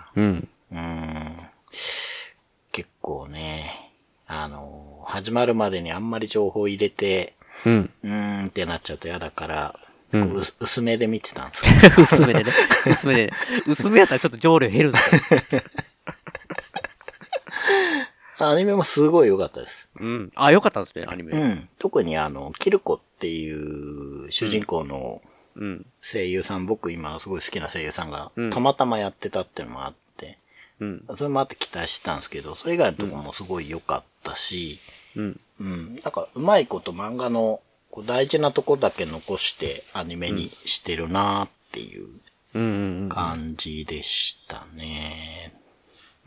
S3: うん、うーん結構ね、あの、始まるまでにあんまり情報入れて、うん、うーんってなっちゃうと嫌だから、うん、う薄めで見てたんですけど。
S2: 薄めでね。薄めで、ね。薄めやったらちょっと情量減るんですよ。
S3: アニメもすごい良かったです。
S2: うん。あ、良かったんですね、アニメ。
S3: うん。特にあの、キルコっていう主人公の声優さん、うん、僕今すごい好きな声優さんがたまたまやってたっていうのもあって、うん、それもあって期待してたんですけど、それ以外のところもすごい良かったし、うん。うん。なんか、うまいこと漫画の大事なとこだけ残してアニメにしてるなーっていう感じでしたね。うん。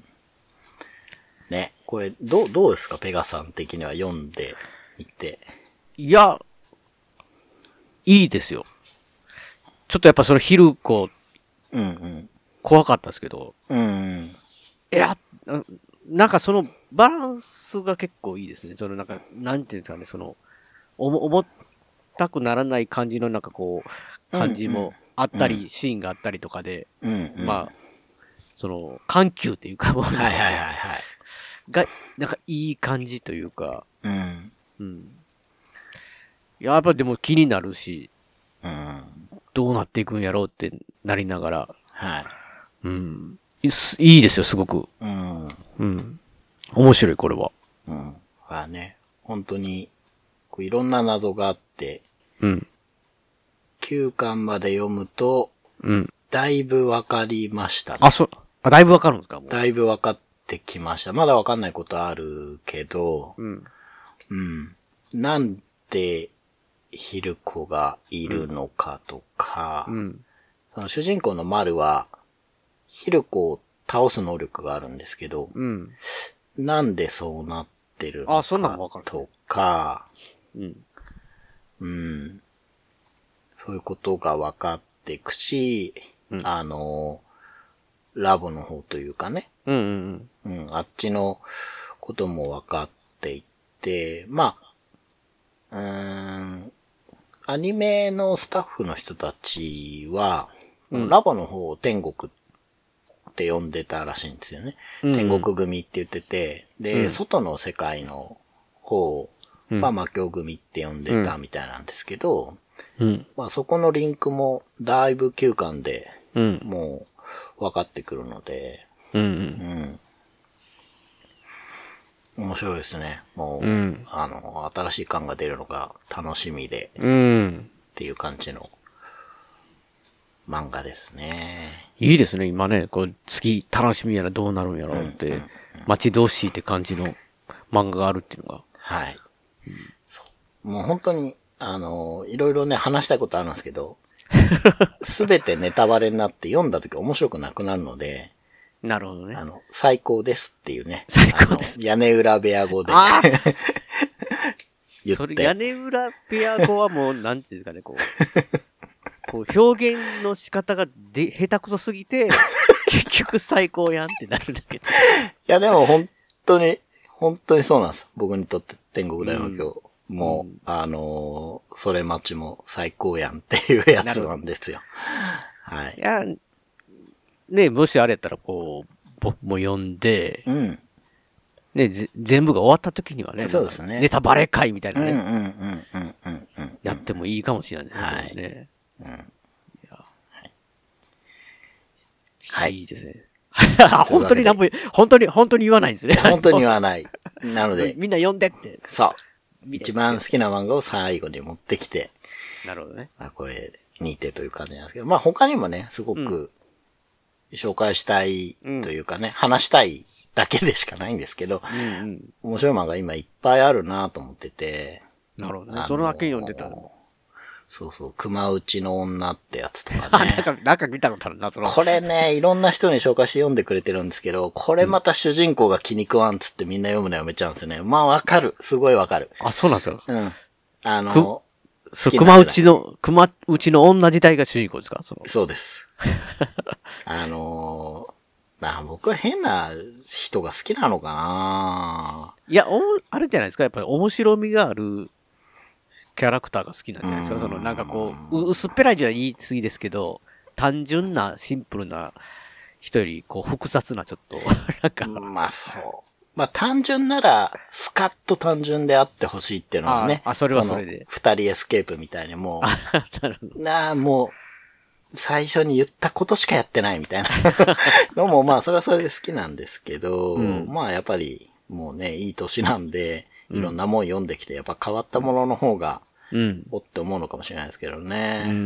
S3: ね、これ、どう、どうですかペガさん的には読んでみて。
S2: いや、いいですよ。ちょっとやっぱそのヒルコ、うんうん、怖かったですけど。うんうん、いや、なんかそのバランスが結構いいですね。そのなんか、なんていうんですかね、その、重たくならない感じのなんかこう、感じもあったり、うんうん、シーンがあったりとかで、うんうん、まあ、その、緩急っていうかもう、はいはいはいはい。が、なんかいい感じというか、うん。うん。やっぱでも気になるし、うん。どうなっていくんやろうってなりながら、はい。うん。いいですよ、すごく。うん。うん。面白い、これは。
S3: うん。まあね、本当に、こういろんな謎があって、うん。きゅうかんまで読むと、うん。だいぶわかりましたね。
S2: あ、そう、あ、だいぶわかるんですかもう
S3: だいぶわかってきました。まだわかんないことあるけど、うん。うん。なんで、ヒルコがいるのかとか、うん。その主人公のマルは、ヒルコを倒す能力があるんですけど、うん。なんでそうなってるのかとか、あ、そんなのわかる。とか、うん。うん。そういうことが分かっていくし、うん、あの、ラボの方というかね。うんうんうん。うん、あっちのことも分かっていって、まあ、うーん、アニメのスタッフの人たちは、うん、ラボの方を天国って呼んでたらしいんですよね。うんうん、天国組って言ってて、で、うん、外の世界の方は魔境組って呼んでたみたいなんですけど、うん、まあそこのリンクもだいぶきゅうかんでもう分かってくるので、うんうんうん、面白いですね。もう、うん、あの、新しい感が出るのが楽しみで、うん、っていう感じの漫画ですね。
S2: いいですね、今ね、こう次楽しみやらどうなるんやろうって、うんうんうん、待ち遠しいって感じの漫画があるっていうのが。
S3: はい。うん、そうもう本当に、あの、いろいろね、話したいことあるんですけど、すべてネタバレになって読んだとき面白くなくなるので、
S2: なるほどね。
S3: あの、最高ですっていうね。
S2: 最高です。
S3: 屋根裏部屋語で、ね。
S2: あ言ってそれ屋根裏部屋語はもう、なんていうんですかね、こう。こう表現の仕方がで下手くそすぎて、結局最高やんってなるんだけど。い
S3: や、でも本当に、本当にそうなんです。僕にとって天国大魔教。うんもう、うん、あのー、それ待ちも最高やんっていうやつなんですよ。 はい。
S2: いや、ね、もしあれやったらこう、僕も読んで、
S3: うん。
S2: ね、全部が終わった時にはね、
S3: そうですね。
S2: ネタバレ会みたいなね。
S3: うんうんうんうんうんうん。
S2: やってもいいかもしれないですね。
S3: はい。
S2: ね、
S3: うん。い
S2: や、
S3: はい。
S2: いいですね。本当に何も、本当に、本当に言わないんですね。
S3: 本当に言わない。なので。
S2: みんな読んでって。
S3: そう。一番好きな漫画を最後に持ってきて。
S2: なるほどね。
S3: まあこれ、にてという感じなんですけど、まあ他にもね、すごく、紹介したいというかね、うん、話したいだけでしかないんですけど、うんうん、面白い漫画今いっぱいあるなと思ってて。
S2: なるほどね。そのだけ読んでたの。
S3: そうそう、熊内の女ってやつとかね。
S2: なんか、なんか見たことあるな、その。
S3: これね、いろんな人に紹介して読んでくれてるんですけど、これまた主人公が気に食わんっつってみんな読むのやめちゃうんですよね。まあわかる。すごいわかる。
S2: あ、そうなんですよ。
S3: うん。あの、
S2: そう、熊内の、熊内の女自体が主人公ですか？ その
S3: そうです。あのー、まあ僕は変な人が好きなのかない
S2: や、お、あれじゃないですか。やっぱり面白みがあるキャラクターが好きなんじゃないですか。そのなんかこう、薄っぺらいじゃ言い過ぎですけど、単純なシンプルな人よりこう複雑なちょっと、なんか。
S3: まあそう。まあ単純なら、スカッと単純であってほしいっていうのはね。
S2: あ、あそれはそれで。
S3: 二人エスケープみたいにもう、なあ、もう、最初に言ったことしかやってないみたいなのもまあそれはそれで好きなんですけど、うん、まあやっぱりもうね、いい年なんで、いろんなもん読んできて、やっぱ変わったものの方が、うん、おって思うのかもしれないですけどね。うんうん、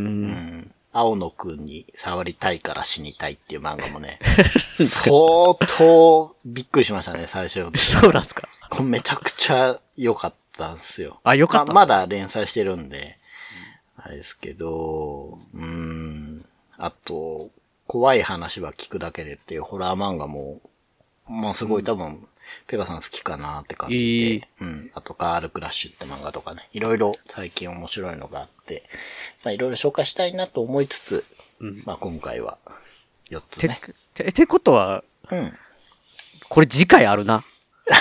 S3: 青野くんに触りたいから死にたいっていう漫画もね、相当びっくりしましたね、最初。
S2: そうなんですか。
S3: これめちゃくちゃ良かったんですよ。
S2: あ、良かった、
S3: まあ。まだ連載してるんで、あれですけど、うーん。あと、怖い話は聞くだけでっていうホラー漫画も、まあすごい多分、うん、ペガさん好きかなって感じで、えー、うん。あとカールクラッシュって漫画とかね、いろいろ最近面白いのがあって、まあいろいろ紹介したいなと思いつつ、うん、まあ今回はよっつね。
S2: て、て、てことは、
S3: うん。
S2: これ次回あるな。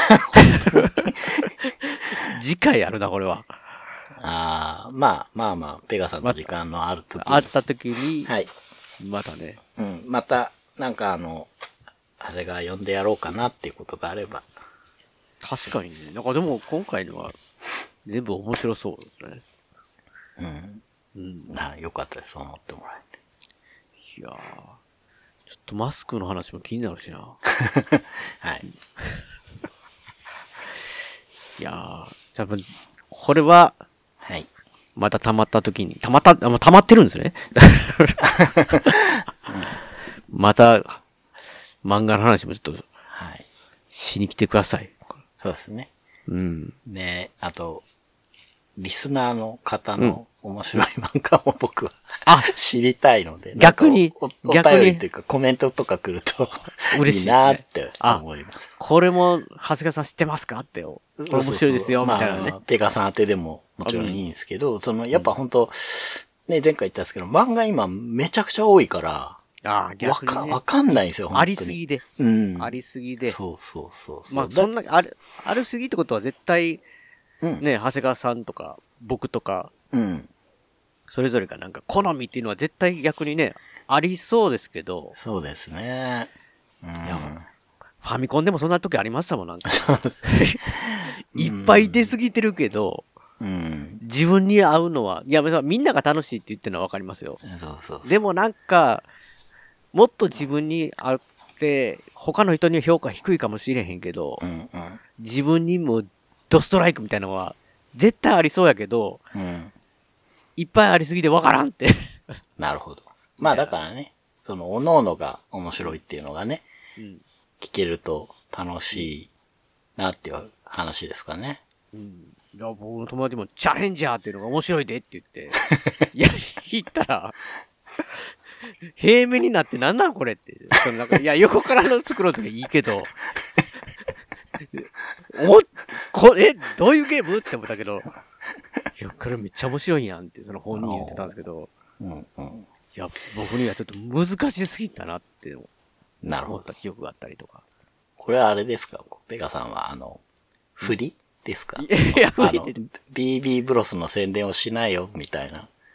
S2: 次回あるな、これは。
S3: ああ、まあまあまあ、ペガさんの時間のある時に。
S2: あった時に、
S3: はい。
S2: またね。
S3: うん、また、なんかあの、長谷川呼んでやろうかなっていうことがあれば。
S2: 確かにね。なんかでも今回のは全部面白そうですね。
S3: うん。うん。ああ、よかったです、そう思ってもらえて。
S2: いやー、ちょっとマスクの話も気になるしな。
S3: はい。
S2: いやー、多分、これは、
S3: はい。
S2: また溜まった時に、溜まった、溜まってるんですね。うん、また、漫画の話もちょっと、
S3: はい。
S2: しに来てください。
S3: そうですね。
S2: うん。
S3: ね、あと、リスナーの方の面白い漫画も僕は、
S2: あ、
S3: 知りたいので。
S2: 逆に、
S3: お、お便りっていうかコメントとか来ると、
S2: 嬉しいですね。
S3: いいなって思います。
S2: これも、長谷川さん知ってますかって、面白いですよ、みたいなね。
S3: まあ、ペガさん宛てでももちろんいいんですけど、その、やっぱ本当、ね、前回言ったんですけど、漫画今めちゃくちゃ多いから、
S2: ああ、逆に、ね。
S3: わか、わかんないんですよ、本当に。
S2: ありすぎで。
S3: うん。
S2: ありすぎで。
S3: そうそうそうそう。
S2: まあ、そんな、ある、ありすぎってことは絶対、うん、ね、長谷川さんとか、僕とか、
S3: うん。
S2: それぞれがなんか、好みっていうのは絶対逆にね、ありそうですけど。
S3: そうですね。うん。いや、
S2: ファミコンでもそんな時ありましたもん、なんか。そうですね。いっぱい出すぎてるけど、
S3: うん、
S2: 自分に合うのは、いや、みんなが楽しいって言ってるのはわかりますよ。
S3: そうそうそう。
S2: でもなんか、もっと自分にあって、他の人には評価低いかもしれへんけど、
S3: うんうん、
S2: 自分にもドストライクみたいなのは絶対ありそうやけど、
S3: うん、
S2: いっぱいありすぎてわからんって。
S3: なるほど。まあだからね、その、各々が面白いっていうのがね、うん、聞けると楽しいなっていう話ですかね。
S2: うん。いや、僕の友達もチャレンジャーっていうのが面白いでって言って、やりったら、平面になってなんなんこれって。そのなんかいや、横からの作ろうとかいいけど、おこれ、どういうゲームって思ったけど、いや、これめっちゃ面白いやんって、その本人言ってたんですけど、
S3: うんうん、
S2: いや、僕にはちょっと難しすぎたなって思った記憶があったりとか。
S3: これはあれですか？ペガさんは、あの、振りですか？
S2: いや、
S3: あの、ビービー ブロスの宣伝をしないよ、みたいな。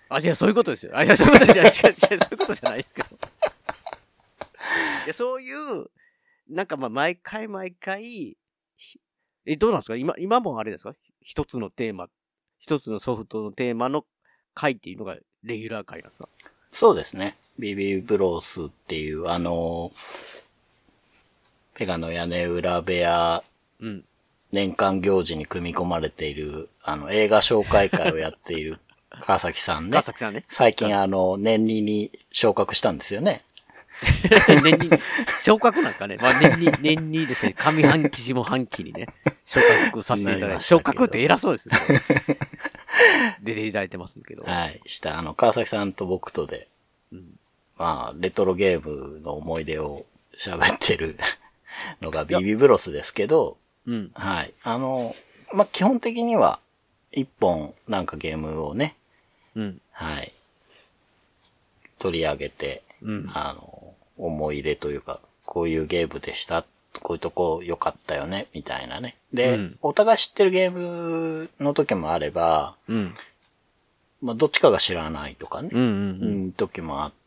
S2: あ、じゃあそういうことですよ。あ、じゃあそういうことじゃない、そういうことじゃないですけど。いや、そういう、なんかまあ、毎回毎回、え、どうなんですか今、今もあれですか一つのテーマ、一つのソフトのテーマの回っていうのがレギュラー回なんですか？
S3: そうですね。ビビブロスっていう、あの、ペガの屋根裏部屋、うん、年間行事に組み込まれている、あの、映画紹介会をやっている川崎さんね。
S2: 川崎さんね。
S3: 最近あの、年にに昇格したんですよね。
S2: 年に、昇格なんですかね。まあ年に、年にですね、上半期下半期にね、昇格させていただいて、昇格って偉そうですよね。出ていただいてますけど。
S3: はい。した、あの、川崎さんと僕とで、うん、まあ、レトロゲームの思い出を喋ってるのがビビブロスですけど、うん、はい。あの、まあ、基本的には、一本なんかゲームをね、うん、はい。取り上げて、うん、あの、思い入れというか、こういうゲームでした。こういうとこ良かったよね、みたいなね。で、うん、お互い知ってるゲームの時もあれば、うん、まあ、どっちかが知らないとかね、うんうんうん、時もあって、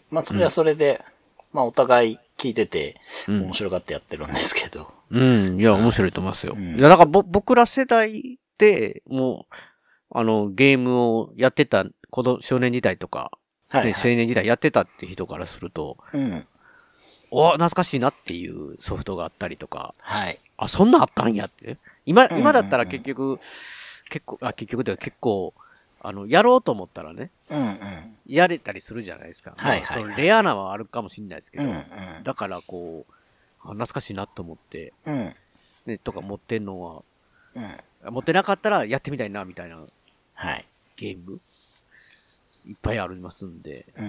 S3: まあ、それはそれで、うん、まあ、お互い聞いてて、面白がってやってるんですけど。
S2: うん、うん、いや、面白いと思いますよ。うん、いや、だからぼ、僕ら世代で、もう、あの、ゲームをやってた、子供、少年時代とか、はいはい、ね、青年時代やってたって人からすると、うん、お、懐かしいなっていうソフトがあったりとか、はい、あ、そんなあったんやって。今、今だったら結局、結構、あ、結局では結構、あの、やろうと思ったらね、うんうん、やれたりするじゃないですか。はいはいはい、まあ、そのレアなはあるかもしれないですけど、うんうん、だからこう、懐かしいなと思って、うん、ね、とか持ってんのは、うん、持ってなかったらやってみたいな、みたいな、はい、ゲームいっぱいありますんで、うん、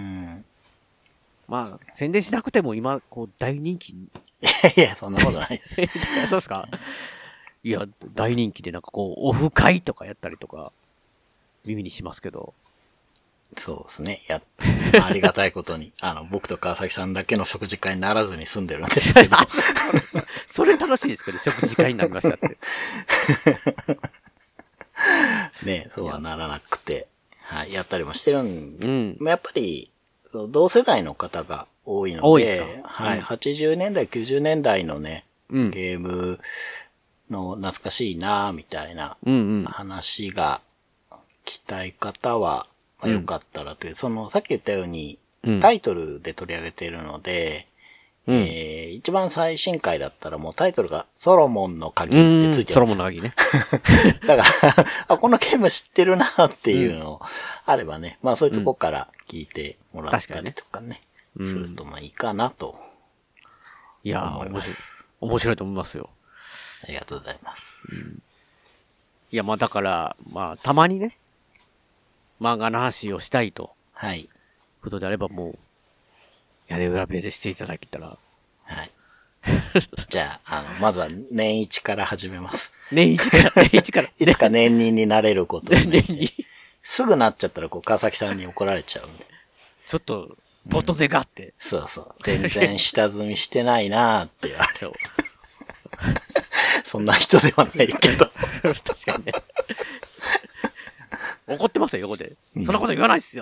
S2: まあ、宣伝しなくても今、こう、大人気。い
S3: やいや、そんなことないです。
S2: そうですか？いや、大人気でなんかこう、オフ会とかやったりとか、耳にしますけど。
S3: そうですね。や、ありがたいことに、あの、僕と川崎さんだけの食事会にならずに済んでるんですけど。
S2: それ楽しいですけど、食事会になりましたって。
S3: ね、そうはならなくて、はい、やったりもしてるんで、うん、やっぱり、同世代の方が多いので、多いですか？はい、うん、はちじゅうねんだい、きゅうじゅうねんだいのね、うん、ゲームの懐かしいなぁ、みたいな話が聞きたい方は、まあ、よかったらという、うん、その、さっき言ったように、タイトルで取り上げているので、うん、えー、一番最新回だったらもうタイトルがソロモンの鍵ってついてるんですよ。ソロモンの鍵ね。だからあ、このゲーム知ってるなっていうのあればね、うん、まあそういうとこから聞いてもらったりとかね、うん、するとまあいいかなと。
S2: いやー、面白い。面白いと思いますよ。
S3: ありがとうございます。うん、
S2: いや、まあだから、まあたまにね、漫画の話をしたいと。はい。ことであればもう、屋根裏部屋でしていただけたら。はい。
S3: じゃあ、あの、まずは年一から始めます。
S2: 年一から、年一から。
S3: いつか年二になれることを、ね。年二すぐなっちゃったら、こう、川崎さんに怒られちゃうんで。
S2: ちょっと、ボトデがって、うん。
S3: そうそう。全然下積みしてないなーって言われる。そんな人ではないけど。
S2: 確かにね。怒ってますよ、横で。そんなこと言わないっすよ。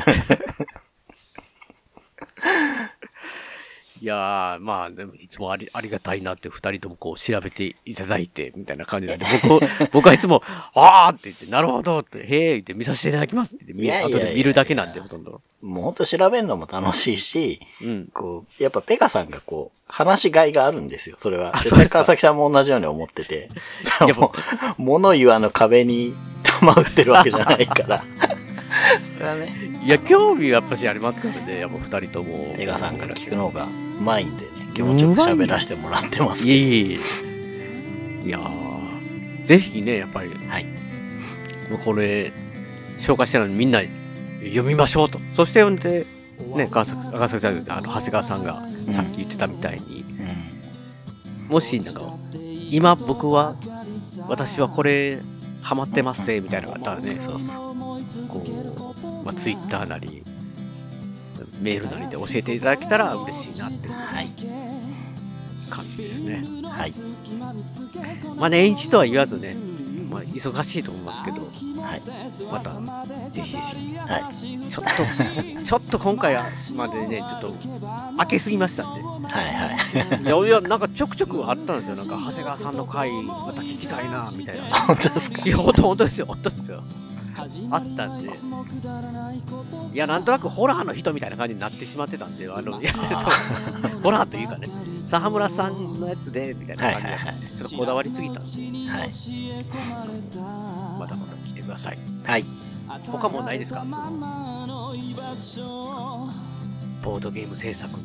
S2: いやー、まあ、でもいつもあり、ありがたいなって二人ともこう調べていただいて、みたいな感じなんで、僕、僕はいつも、あーって言って、なるほどって、へー言って見させていただきますって言って、いやいやいやいや後で見るだけなんで、ほとんど。
S3: もうほんと調べるのも楽しいし、うん、こう、やっぱペガさんがこう、話しがいがあるんですよ、それは。絶対川崎さんも同じように思ってて。いやもう、物言わぬ壁に弾打ってるわけじゃないから。それはね。
S2: いや、興味はやっぱしありますからね、やっぱ二人とも。
S3: ペガさんから聞くのがうまいんでね、気持ちよく喋らせてもらってますけど。いえい
S2: え。いやー、ぜひね、やっぱり、はい。もうこれ、紹介してるのにみんな読みましょうと。そして、で、ね、川崎、川崎さん、あの、長谷川さんがさっき言ってたみたいに、うん、もし、なんか、今僕は、私はこれ、ハマってますぜ、みたいなのがあったらね、そうそう。こう、まあ、ツイッターなり、メールなりで教えていただけたら嬉しいなっていう感じですね。はい。まあ、年一とは言わずね、 まあ、忙しいと思いますけど、
S3: はい、
S2: またぜひぜひ、
S3: はい、
S2: ちょっとちょっと今回までねちょっと開けすぎましたんで、
S3: はいはい
S2: いやいやなんかちょくちょくあったんですよ。なんか長谷川さんの回また聞きたいなみたいな。
S3: 本当ですか？
S2: いや本当本当ですよ本当ですよ。あったんで、いやなんとなくホラーの人みたいな感じになってしまってたんで、あのいやそうホラーというかね、沢村さんのやつでみたいな感じで、はいはいはい、ちょっとこだわりすぎたんで、はい、まだまだ来てください。
S3: はい。
S2: 他もないですか？ボードゲーム制作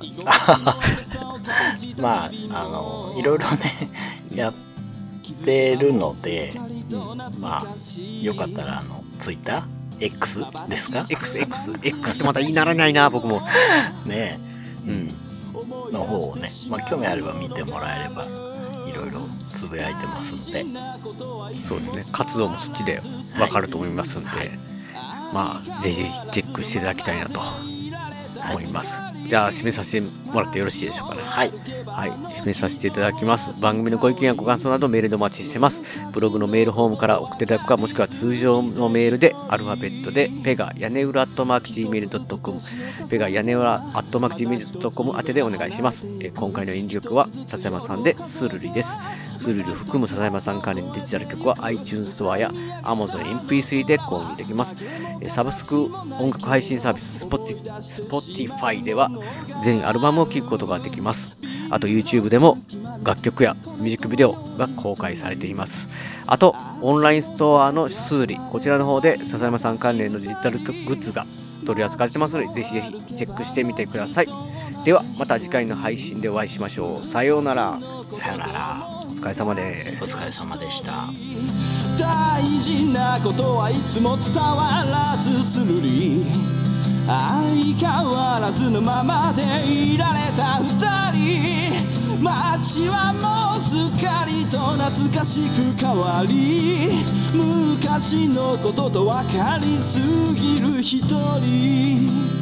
S3: まああのいろいろねやってるので、まあよかったらあのツイッター X ですか
S2: X X X ってまた言いならないな僕も
S3: ねえ、うん、の方をね、まあ興味あれば見てもらえればいろいろつぶやいてますんで、
S2: そうですね、活動もそっちでわかると思いますんで、はい、まあぜひぜひチェックしていただきたいなと思います。はい、じゃあ締めさせてもらってよろしいでしょうかね。
S3: はい、
S2: はい、締めさせていただきます。番組のご意見やご感想などメールでお待ちしてます。ブログのメールフォームから送っていただくか、もしくは通常のメールでアルファベットでペガ屋根裏アットマーク ジーメールドットコム ペガ屋根裏アットマーク ジーメールドットコム 宛てでお願いします。え今回の演曲は笹山さんでスルリです。スルリを含む笹山さん関連デジタル曲は iTunes ストアや Amazon エムピースリー で購入できます。サブスク音楽配信サービス Spotify では全アルバムを聴くことができます。あと YouTube でも楽曲やミュージックビデオが公開されています。あとオンラインストアのスーリ、こちらの方で笹山さん関連のデジタルグッズが取り扱われてますので、ぜひぜひチェックしてみてください。ではまた次回の配信でお会いしましょう。さようなら。
S3: さようなら。
S2: お疲れ様です。
S3: お疲れ様でした。
S1: 大事なことはいつも伝わらずするり、相変わらずのままでいられた二人。街はもうすっかりと懐かしく変わり、昔のことと分かりすぎる一人。